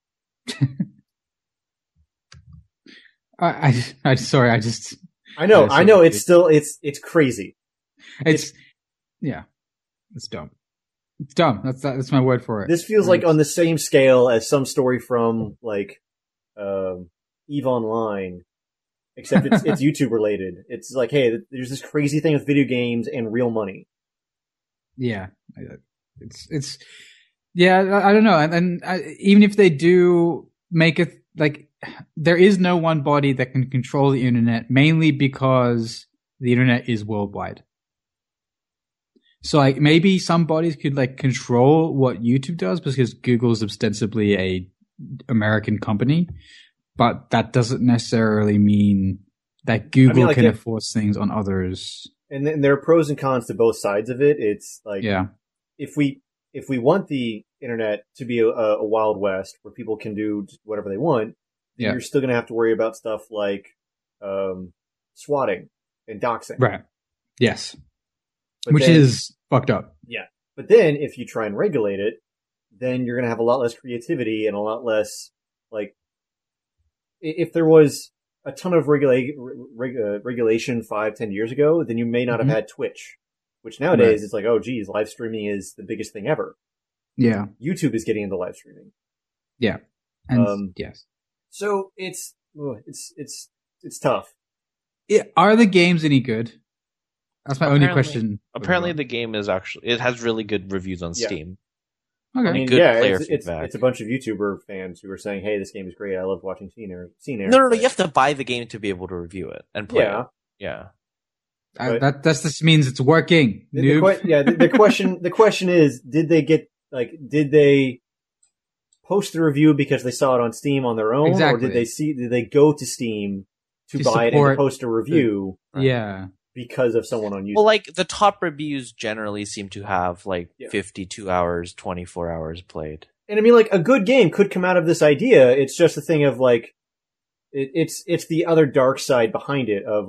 I know. It's still, it's crazy. It's dumb. It's dumb. That's my word for it. This feels like on the same scale as some story from like, EVE Online, except it's YouTube related. It's like, hey, there's this crazy thing with video games and real money. Yeah. It's I don't know. And even if they do make it like, there is no one body that can control the internet, mainly because the internet is worldwide. So like maybe some bodies could like control what YouTube does because Google is ostensibly a American company, but that doesn't necessarily mean that Google can enforce things on others. And then there are pros and cons to both sides of it. It's like, if we want the internet to be a Wild West where people can do whatever they want, you're still going to have to worry about stuff like swatting and doxing. Right. Yes. Which is fucked up. Yeah. But then if you try and regulate it, then you're going to have a lot less creativity and a lot less, like, if there was a ton of regulation 5-10 years ago, then you may not have had Twitch, which nowadays it's like, oh, geez, live streaming is the biggest thing ever. Yeah. YouTube is getting into live streaming. Yeah. And yes. So it's tough. Are the games any good? That's my only question. Apparently, the game is it has really good reviews on Steam. Okay. I mean, it's a bunch of YouTuber fans who are saying, "Hey, this game is great. I love watching Scene Air." No, you have to buy the game to be able to review it and play it. Yeah. That just means it's working. The question is, did they post the review because they saw it on Steam on their own, exactly. or did they go to Steam to buy it and to post a review? Yeah. Because of someone on YouTube. Well, like, the top reviews generally seem to have, 52 hours, 24 hours played. And I mean, a good game could come out of this idea. It's just a thing of, it's the other dark side behind it of,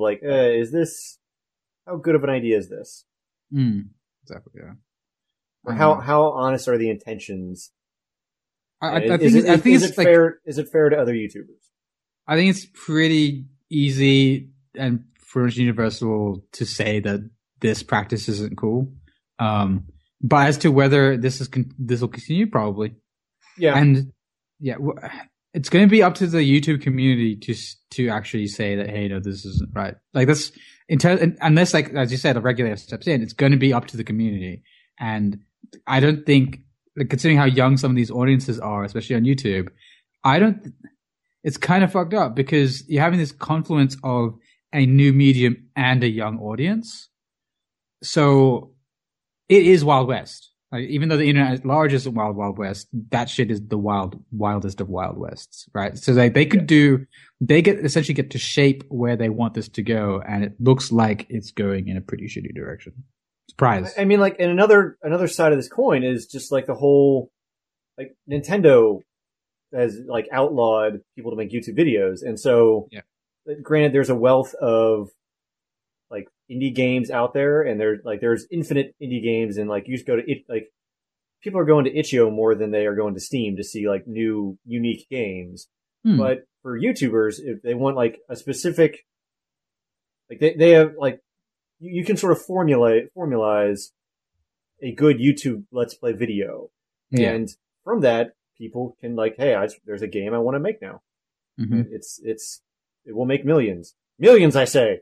how good of an idea is this? Exactly, yeah. Or how honest are the intentions? Is it fair to other YouTubers? I think it's pretty easy and pretty much universal to say that this practice isn't cool. But as to whether this will continue, probably. Yeah. And yeah, it's going to be up to the YouTube community to actually say that, hey, no, this isn't right. This, unless, as you said, a regulator steps in, it's going to be up to the community. And I don't think, considering how young some of these audiences are, especially on YouTube, it's kind of fucked up because you're having this confluence of a new medium and a young audience. So it is Wild West. Even though the internet at large isn't Wild Wild West, that shit is the wildest of Wild Wests, right? So they essentially get to shape where they want this to go, and it looks like it's going in a pretty shitty direction. Surprise. I mean, and another side of this coin is just the whole, Nintendo has outlawed people to make YouTube videos, and so granted, there's a wealth of indie games out there, and there's infinite indie games, and you just go to it, people are going to itch.io more than they are going to Steam to see new unique games. But for YouTubers, if they want a specific, they have you can sort of formalize a good YouTube Let's Play video, and from that people can hey, there's a game I want to make now. Mm-hmm. It will make millions, I say.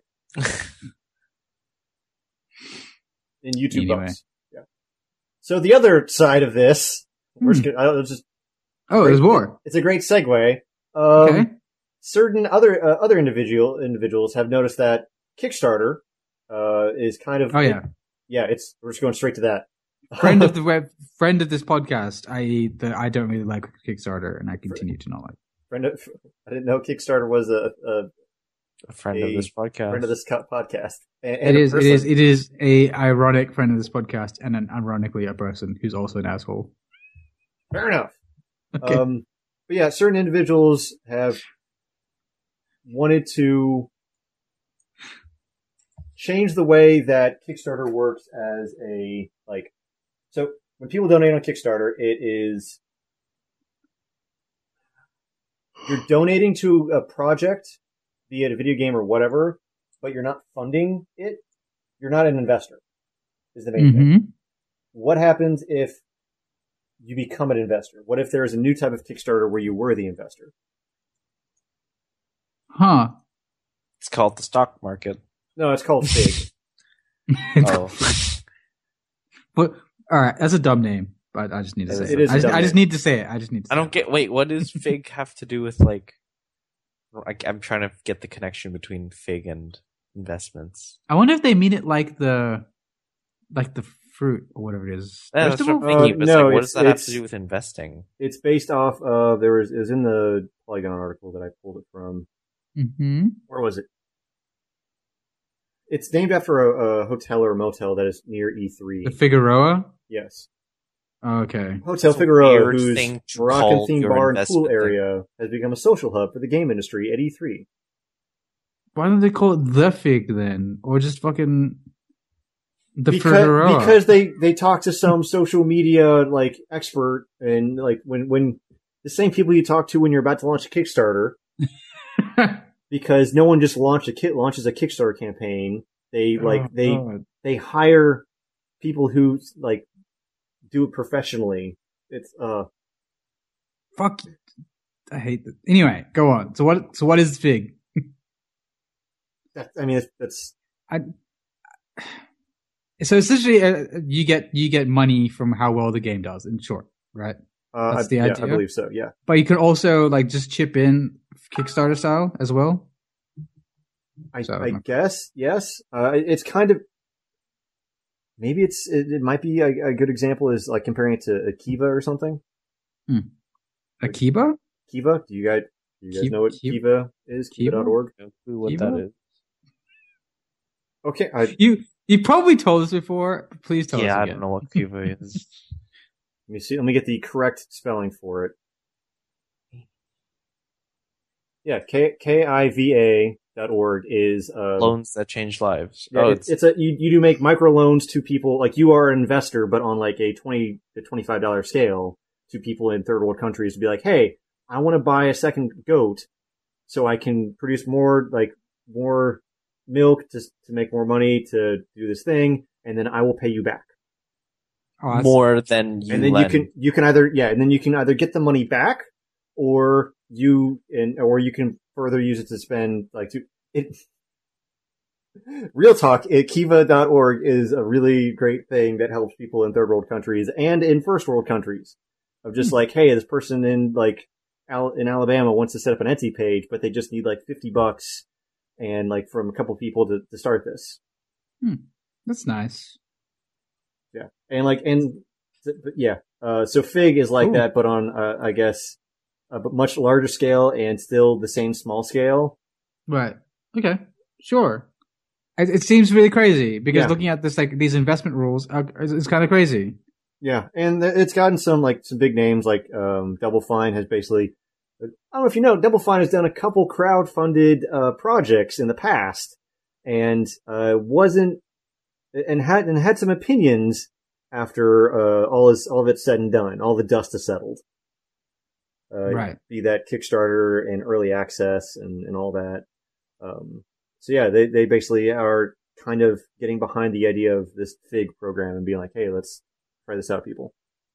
In YouTube bucks. Yeah. So the other side of this, there's more. It's a great segue. Certain other individuals have noticed that Kickstarter is kind of we're just going straight to that. Friend of this podcast, i.e., I don't really like Kickstarter, and I continue to not like. I didn't know Kickstarter was a friend of this podcast. Friend of this podcast. It is a ironic friend of this podcast, and ironically a person who's also an asshole. Fair enough. Okay. But yeah, certain individuals have wanted to change the way that Kickstarter works as so when people donate on Kickstarter, you're donating to a project, be it a video game or whatever, but you're not funding it. You're not an investor, is the main thing. What happens if you become an investor? What if there is a new type of Kickstarter where you were the investor? Huh. It's called the stock market. No, it's called Fig. But, alright, that's a dumb name, but I just need to say it. I just need to say it. I don't get, wait, what does Fig have to do with I'm trying to get the connection between Fig and investments. I wonder if they mean it like the fruit or whatever it is. That's what I'm thinking, but what does that have to do with investing? It's based off of, it was in the Polygon article that I pulled it from. Mm-hmm. Where was it? It's named after a hotel or motel that is near E3. The Figueroa? Yes. Okay. Hotel Figueroa, whose Moroccan-themed bar and pool area has become a social hub for the game industry at E3. Why don't they call it the Fig then? Or just fucking the Figueroa? Because they talk to some social media expert, and when the same people you talk to when you're about to launch a Kickstarter, because no one just launches a Kickstarter campaign. They hire people who do it professionally. It's fuck. I hate that. Anyway, go on. So what is Fig? So essentially, you get money from how well the game does. In short, right? That's the idea. I believe so. Yeah, but you can also just chip in Kickstarter style as well. I guess, yes. It's kind of, maybe it might be a good example is like comparing it to Kiva or something. Akiba? Kiva? Do you guys know what Kiva is? Kiva.org? No clue what that is. Okay. You probably told us before. Please tell us again. Yeah, I don't know what Kiva is. Let me see. Let me get the correct spelling for it. Yeah, KIVA.org is loans that change lives. Yeah, you do make microloans to people, like you are an investor, but on like a $20 to $25 scale to people in third world countries to be like, hey, I want to buy a second goat so I can produce more milk to make more money to do this thing, and then I will pay you back. More than you. And then you can either get the money back, or you can further use it to spend real talk. Kiva.org is a really great thing that helps people in third world countries and in first world countries of just like, hey, this person in Alabama wants to set up an Etsy page, but they just need like $50 and like from a couple people to start this. That's nice. Yeah. So Fig is like that, but on, I guess, but much larger scale and still the same small scale. Right. Okay. Sure. It seems really crazy because looking at this, like these investment rules, it's kind of crazy. Yeah. And it's gotten some big names like, Double Fine has basically, I don't know if you know, Double Fine has done a couple crowd-funded, projects in the past and, had some opinions after, all of it's said and done, all the dust has settled. Right. Be that Kickstarter and early access and all that. So yeah, they basically are kind of getting behind the idea of this Fig program and being like, hey, let's try this out, people.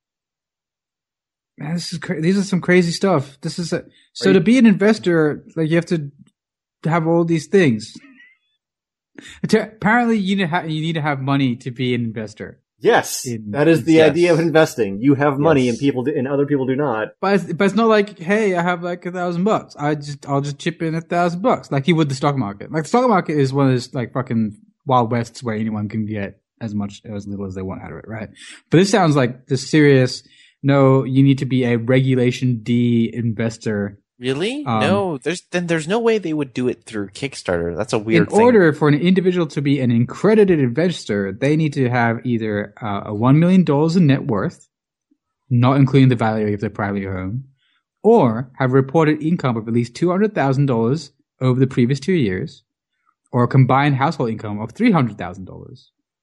Man, these are some crazy stuff. To be an investor, like you have to have all these things. Apparently, you need to have money to be an investor. Yes, that is the idea of investing. You have money, and other people do not. But it's not like, hey, I have like $1,000. I'll just chip in $1,000, like you would the stock market. Like the stock market is one of those like fucking wild wests where anyone can get as little as they want out of it, right? But this sounds like the serious. No, you need to be a Regulation D investor. Really? No, there's no way they would do it through Kickstarter. That's a weird thing. In order for an individual to be an accredited investor, they need to have either a $1 million in net worth, not including the value of their private home, or have reported income of at least $200,000 over the previous 2 years, or a combined household income of $300,000.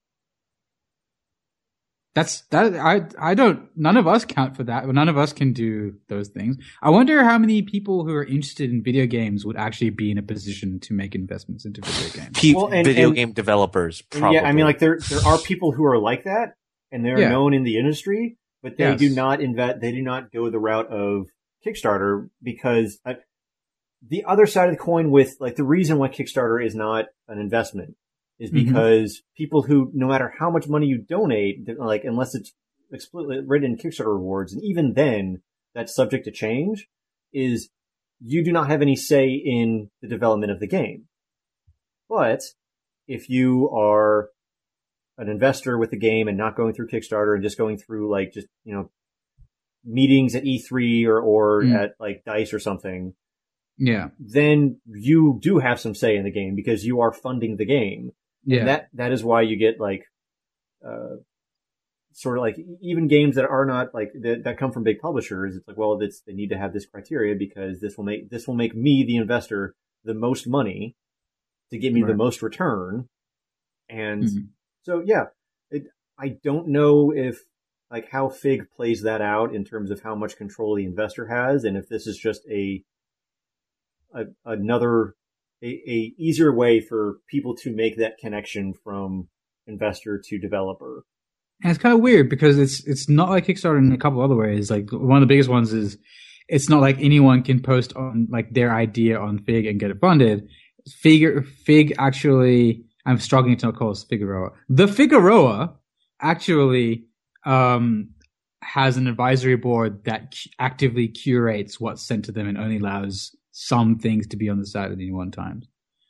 None of us count for that, but none of us can do those things. I wonder how many people who are interested in video games would actually be in a position to make investments into video games. Video game developers, probably. Yeah, I mean, like there are people who are like that, and they're known in the industry, but they do not they do not go the route of Kickstarter because the other side of the coin with like the reason why Kickstarter is not an investment is because people who, no matter how much money you donate, like unless it's explicitly written in Kickstarter rewards, and even then that's subject to change, is you do not have any say in the development of the game. But if you are an investor with the game and not going through Kickstarter and just going through like just, meetings at E3 or at like DICE or something, then you do have some say in the game because you are funding the game. Yeah. And that is why you get like, sort of like even games that are not like that come from big publishers. It's like, well, they need to have this criteria because this will make me, the investor, the most money to give me the most return. And so, yeah, I don't know if like how Fig plays that out in terms of how much control the investor has. And if this is just another easier way for people to make that connection from investor to developer. And it's kind of weird because it's not like Kickstarter in a couple other ways. Like one of the biggest ones is it's not like anyone can post on like their idea on Fig and get it funded. Fig actually, I'm struggling to call it Figueroa. The Figueroa actually has an advisory board that actively curates what's sent to them and only allows some things to be on the site at any one time.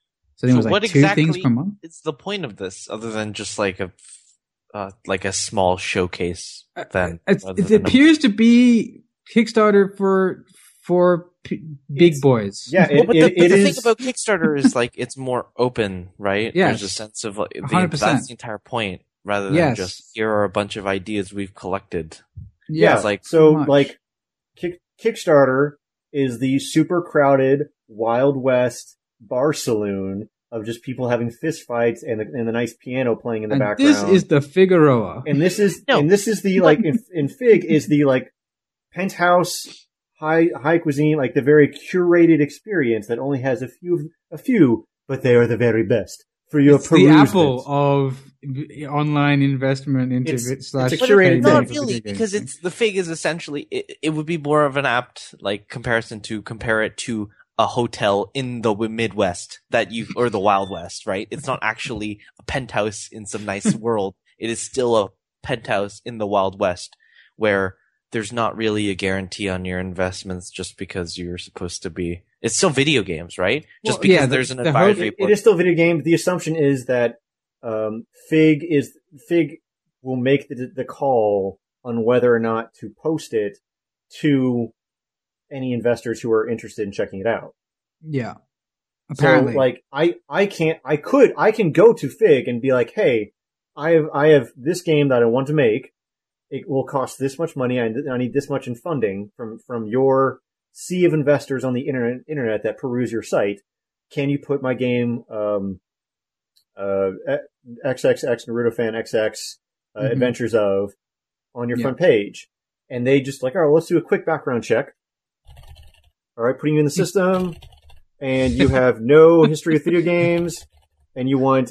So I think it was what two things per month. Is the point of this other than just like a small showcase? Then it appears to be Kickstarter for big boys. Yeah, the thing about Kickstarter is like it's more open, right? Yes. There's a sense of like, 100%. That's the entire point, rather than just here are a bunch of ideas we've collected. Yeah, like so, like Kickstarter is the super crowded Wild West bar saloon of just people having fist fights and the nice piano playing in the background. This is the Figueroa, and this is the like in Fig is the like penthouse high cuisine, like the very curated experience that only has a few, but they are the very best for your perusement. The Apple of online investment into it's a curated thing. Not really, because it's the Fig is essentially it would be more of an apt like comparison to compare it to a hotel in the Midwest or the Wild West, right? It's not actually a penthouse in some nice world. It is still a penthouse in the Wild West where there's not really a guarantee on your investments just because you're supposed to be. It's still video games, right? Just because there's an advisory. It is still video games. The assumption is that Fig will make the call on whether or not to post it to any investors who are interested in checking it out. Yeah. Apparently. So, like, I can go to Fig and be like, hey, I have this game that I want to make. It will cost this much money. I need this much in funding from your sea of investors on the internet that peruse your site. Can you put my game, XXX Naruto Fan XX, Adventures of, on your front page? And they just like, all right, let's do a quick background check. All right, putting you in the system, and you have no history of video games, and you want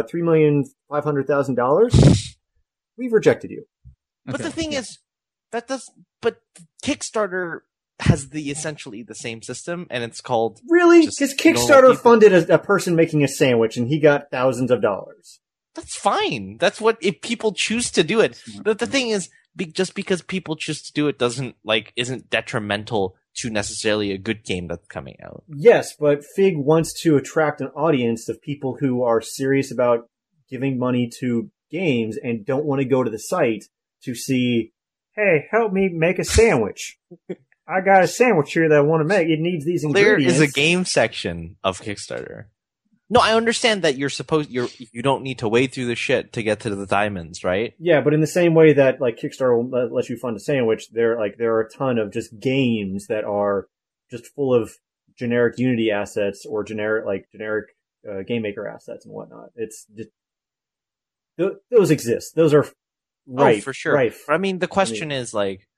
$3,500,000. We've rejected you. But the thing is, but Kickstarter has essentially the same system, and it's called really because Kickstarter funded a person making a sandwich, and he got thousands of dollars. That's fine. That's what if people choose to do it. But the thing is, just because people choose to do it isn't detrimental to necessarily a good game that's coming out. Yes, but Fig wants to attract an audience of people who are serious about giving money to games and don't want to go to the site to see, hey, help me make a sandwich. I got a sandwich here that I want to make. It needs these ingredients. There is a game section of Kickstarter. No, I understand that you don't need to wade through the shit to get to the diamonds, right? Yeah, but in the same way that like Kickstarter will let you fund a sandwich, there are a ton of just games that are just full of generic Unity assets or generic Game Maker assets and whatnot. It's just those exist. Those are right for sure. Right. I mean, the question is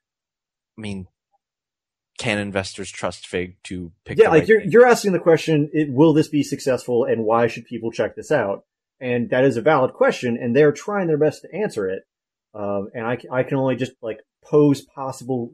can investors trust Fig to pick? Yeah, you're asking the question: will this be successful, and why should people check this out? And that is a valid question, and they're trying their best to answer it. And I can only just pose possible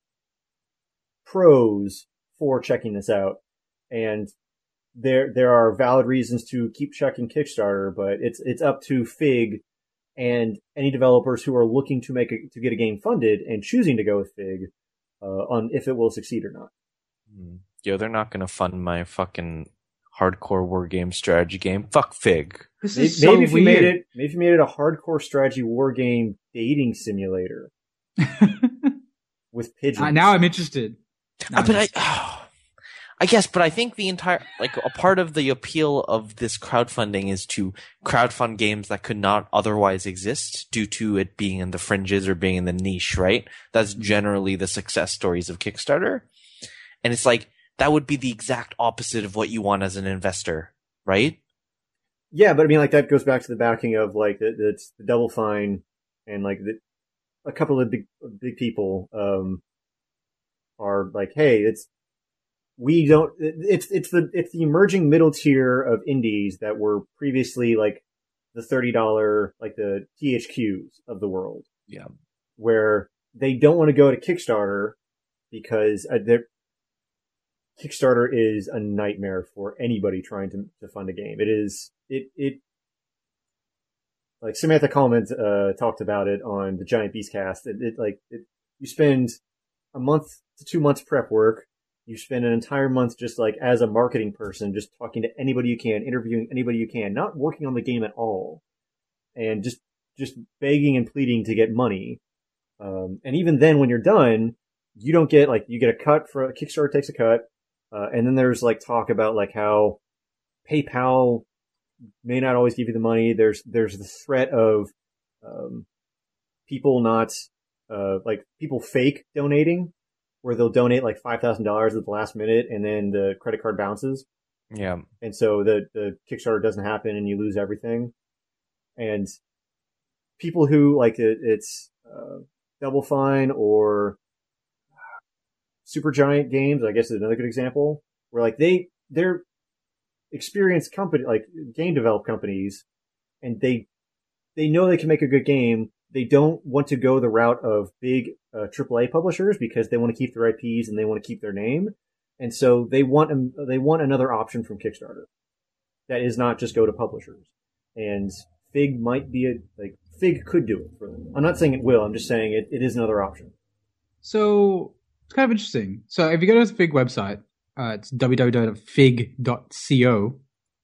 pros for checking this out, and there are valid reasons to keep checking Kickstarter, but it's up to Fig and any developers who are looking to get a game funded and choosing to go with Fig. On if it will succeed or not. Yo, they're not going to fund my fucking hardcore war game strategy game. Fuck Fig. Maybe if you made it a hardcore strategy war game dating simulator with pigeons. Now I'm interested. I guess, but I think the entire, a part of the appeal of this crowdfunding is to crowdfund games that could not otherwise exist due to it being in the fringes or being in the niche, right? That's generally the success stories of Kickstarter. And it's that would be the exact opposite of what you want as an investor, right? Yeah, but I mean, that goes back to the backing of, the Double Fine and, a couple of big people, are hey, it's the emerging middle tier of indies that were previously the $30 the THQs of the world. Yeah. Where they don't want to go to Kickstarter because Kickstarter is a nightmare for anybody trying to fund a game. Samantha Coleman talked about it on the Giant Beast Cast. You spend a month to 2 months prep work. You spend an entire month just like as a marketing person, just talking to anybody you can, interviewing anybody you can, not working on the game at all, and just begging and pleading to get money. And even then, when you're done, you don't get you get a cut for Kickstarter takes a cut, and then there's talk about how PayPal may not always give you the money. There's the threat of people not people fake donating, where they'll donate $5,000 at the last minute and then the credit card bounces. Yeah. And so the Kickstarter doesn't happen and you lose everything. And people who it's Double Fine or Supergiant Games, I guess is another good example, where they're experienced company, game develop companies, and they know they can make a good game. They don't want to go the route of big AAA publishers because they want to keep their IPs and they want to keep their name, and so they want another option from Kickstarter that is not just go to publishers. And Fig might be Fig could do it for them. I'm not saying it will. I'm just saying it is another option. So it's kind of interesting. So if you go to the Fig website, it's www.fig.co.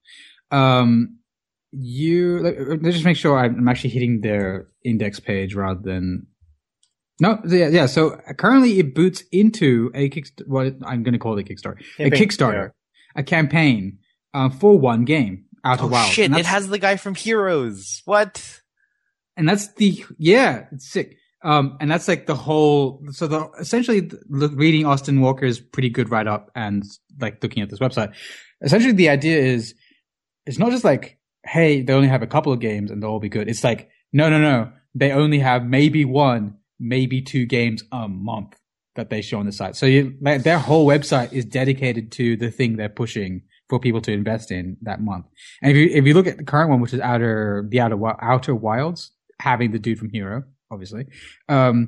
Let's just make sure I'm actually hitting their index page rather than yeah. So currently it boots into what I'm going to call it a Kickstarter, a campaign for one game, Outer Wilds. Shit! It has the guy from Heroes. What? And that's it's sick. And that's the whole. So essentially reading Austin Walker's pretty good write up and looking at this website. Essentially, the idea is it's not just hey, they only have a couple of games and they'll all be good. It's no. They only have maybe one, maybe two games a month that they show on the site. So their whole website is dedicated to the thing they're pushing for people to invest in that month. And if you look at the current one, which is Outer Wilds, having the dude from Hero, obviously. And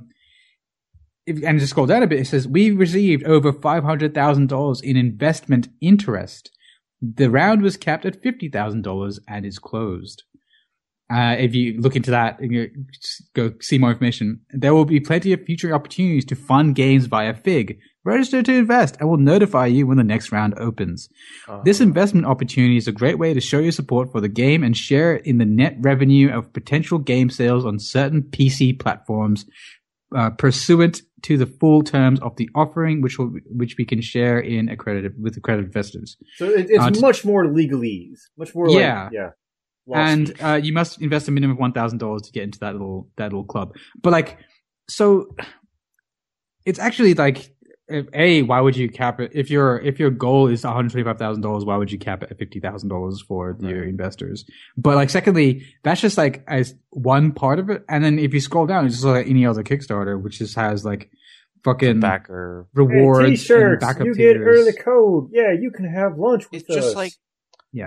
just scroll down a bit, it says, we received over $500,000 in investment interest. The round was capped at $50,000 and is closed. If you look into that and you go see more information, there will be plenty of future opportunities to fund games via Fig. Register to invest and we'll notify you when the next round opens. This investment opportunity is a great way to show your support for the game and share in the net revenue of potential game sales on certain PC platforms, pursuant to the full terms of the offering, which we can share with accredited investors. So it's much more legalese, much more and you must invest a minimum of $1,000 to get into that little club. But so it's actually why would you cap it if your goal is $125,000? Why would you cap it at $50,000 for your investors? But secondly, that's just as one part of it. And then if you scroll down, it's just like any other Kickstarter, which just has fucking backer rewards, T-shirts, and backup you tiers. Get early code. Yeah, you can have lunch with us. It's just yeah.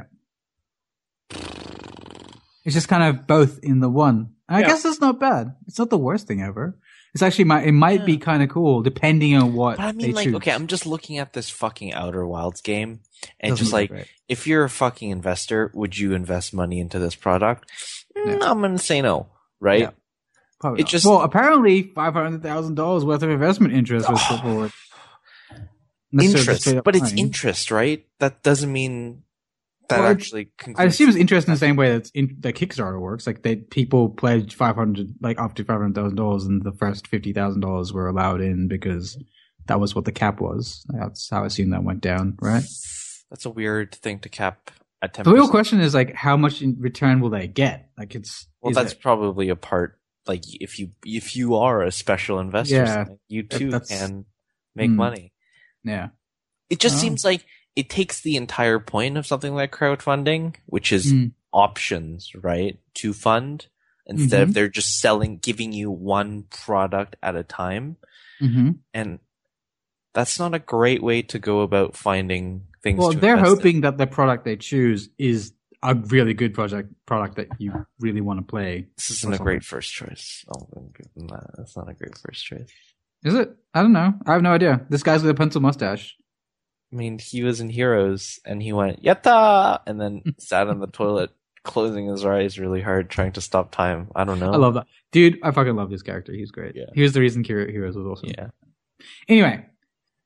It's just kind of both in the one. And I guess that's not bad. It's not the worst thing ever. It's actually it might be kind of cool depending on what they choose. Okay, I'm just looking at this fucking Outer Wilds game and just if you're a fucking investor, would you invest money into this product? I'm going to say no, right? Yeah. Probably not. Well, apparently $500,000 worth of investment interest was put forward. Interest, but it's interest, right? That doesn't mean that actually concludes. I assume it's interest in the same way that Kickstarter works. People pledged up to $500,000, and the first $50,000 were allowed in because that was what the cap was. That's how I assume that went down, right? That's a weird thing to cap at 10%. The real question is how much in return will they get? That's probably a part. If you are a special investor, you too can make money. Yeah, it just seems like it takes the entire point of something like crowdfunding, which is options, right, to fund, instead of they're just giving you one product at a time. Mm-hmm. And that's not a great way to go about finding things. Well, they're hoping that the product they choose is a really good product that you really want to play. This isn't a great first choice. That's not a great first choice. Is it? I don't know. I have no idea. This guy's with a pencil mustache. I mean, he was in Heroes, and he went, yatta! And then sat on the toilet, closing his eyes really hard, trying to stop time. I don't know. I love that. Dude, I fucking love this character. He's great. Yeah. He was the reason Heroes was awesome. Yeah. Anyway,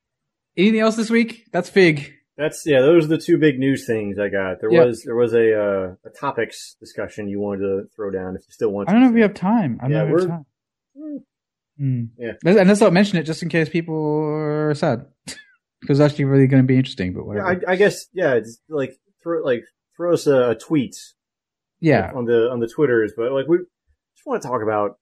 Anything else this week? That's Fig. Those are the two big news things I got. There was a topics discussion you wanted to throw down if you still want to. I don't know if we have time. I don't know if we have time. Yeah. And let's not mention it just in case people are sad. Because it's actually really going to be interesting, but whatever. Yeah, I guess, it's throw us a tweet. Yeah. On the Twitters, but we just want to talk about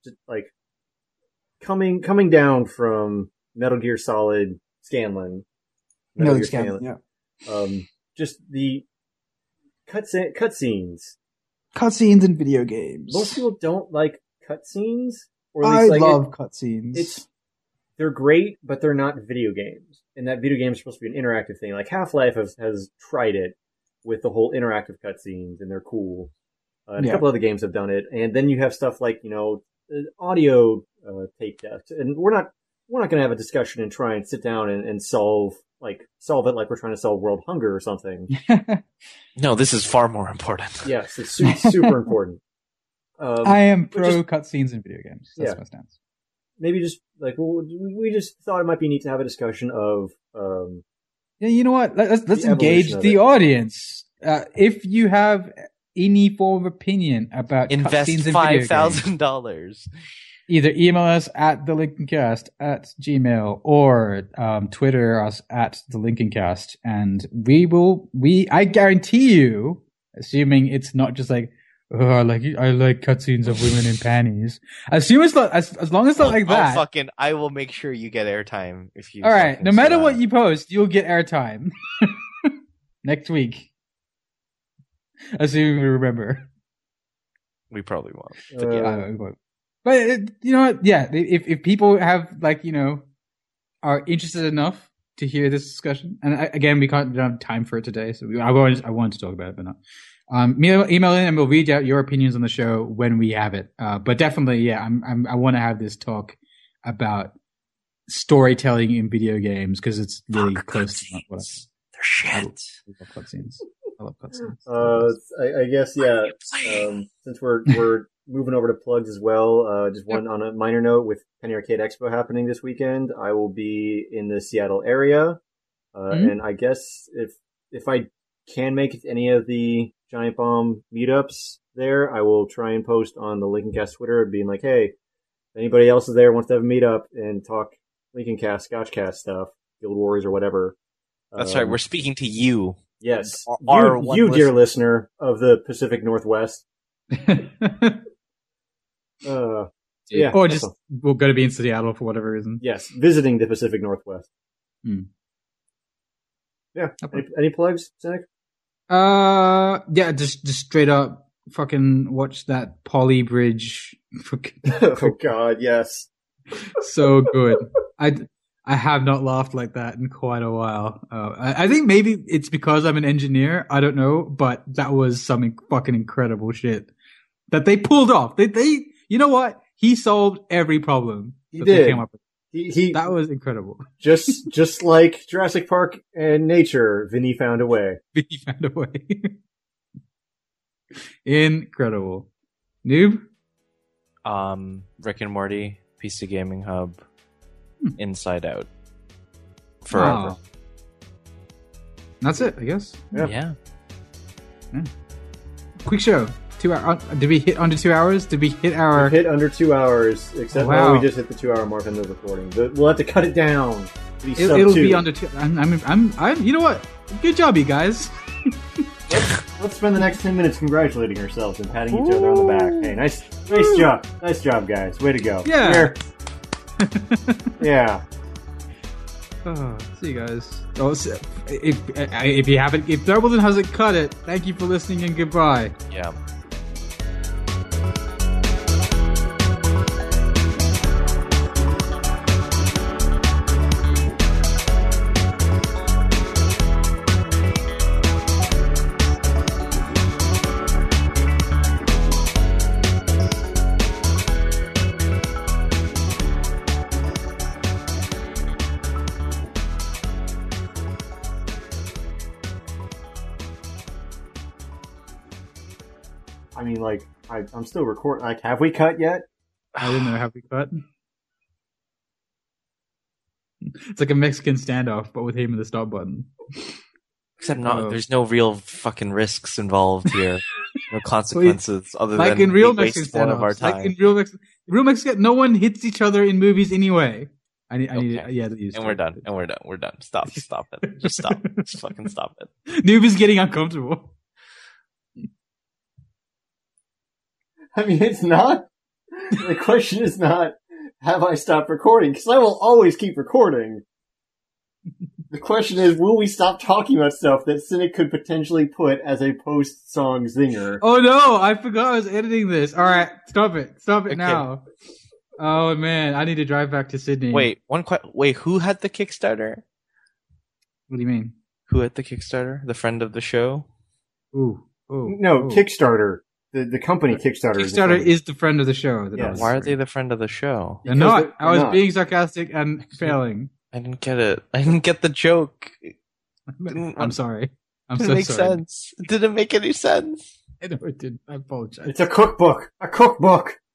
coming down from Metal Gear Solid Scanlan. Metal Gear Scanlan, yeah. Just the cutscenes. Cutscenes in video games. Most people don't like cutscenes. Or at least, I love cutscenes. They're great, but they're not video games. And that video game is supposed to be an interactive thing. Like Half-Life has tried it with the whole interactive cutscenes, and they're cool. And a couple other games have done it. And then you have stuff like, audio tape deck. And we're not going to have a discussion and try and sit down and solve it like we're trying to solve world hunger or something. No, this is far more important. Yes, it's super important. I am pro cutscenes in video games. That's my stance. Maybe just we just thought it might be neat to have a discussion of. Yeah, you know what? Let's engage the audience. If you have any form of opinion about invest cutscenes in video games, $5,000. Either email us at thelincolncast@gmail or Twitter us at thelincolncast, and I guarantee you, assuming it's not just like, oh, I like cutscenes of women in panties. Assume it's not as long as it's not like that. I will make sure you get airtime if you. All right, no matter what you post, you'll get airtime next week. Assuming we remember. We probably won't. But we won't. But you know what? Yeah, if people have are interested enough to hear this discussion, and again, we don't have time for it today, so I wanted to talk about it, but not. Email in and we'll read out your opinions on the show when we have it. But definitely, I want to have this talk about storytelling in video games because it's really close to what they're shit. I love cutscenes. I guess, since we're moving over to plugs as well, just one on a minor note with Penny Arcade Expo happening this weekend, I will be in the Seattle area. And I guess if I can make it to any of the Giant Bomb meetups there, I will try and post on the Lincoln Cast Twitter being like, hey, if anybody else is there wants to have a meetup and talk Lincoln Cast, Scotchcast stuff, Guild Wars or whatever. That's right. We're speaking to you. Yes. You dear listener of the Pacific Northwest. Or just we're going to be in Seattle for whatever reason. Yes. Visiting the Pacific Northwest. Yeah. Any plugs, Cynic? Yeah, just straight up fucking watch that Poly Bridge. Oh God, yes. So good. I have not laughed like that in quite a while. I think maybe it's because I'm an engineer. I don't know, but that was some fucking incredible shit that they pulled off. They you know what? He solved every problem. He did. They came up with. That was incredible. Just like Jurassic Park and nature, Vinny found a way. Vinny found a way. Incredible. Noob? Rick and Morty, PC Gaming Hub, Inside Out. Forever. Oh. That's it, I guess. Yeah. Quick show. 2 hours. Did we hit under 2 hours? Did we hit our... We hit under 2 hours, except we just hit the 2 hour mark on the recording. We'll have to cut it down. It'll be under 2. I'm you know what? Good job, you guys. Let's spend the next 10 minutes congratulating ourselves and patting each other on the back. Hey, nice job. Nice job, guys. Way to go. Yeah. Here. Yeah. Oh, see you guys. Oh, if you haven't, if Thurbleton hasn't cut it, thank you for listening and goodbye. Yeah. I mean, like, I'm still recording. Like, have we cut yet? I didn't know. Have we cut? It's like a Mexican standoff, but with him in the stop button. Except there's no real fucking risks involved here. No consequences other than in real Mexican Mexican one of our time. Like in real Mexican, no one hits each other in movies anyway. I need And we're done. We're done. Stop it. Just stop. Just fucking stop it. Noob is getting uncomfortable. I mean, it's not. The question is not, have I stopped recording? Because I will always keep recording. The question is, will we stop talking about stuff that Cynic could potentially put as a post-song zinger? Oh no, I forgot I was editing this. Alright, stop it now. Oh man, I need to drive back to Sydney. Wait, who had the Kickstarter? What do you mean? Who had the Kickstarter? The friend of the show? No, Kickstarter. The company Kickstarter. Kickstarter is the friend of the show. Yes. Why are they the friend of the show? They're not. I was being sarcastic and failing. I didn't get it. I didn't get the joke. I'm sorry. It didn't make sense. It didn't make any sense. I know it didn't. I apologize. It's a cookbook. A cookbook.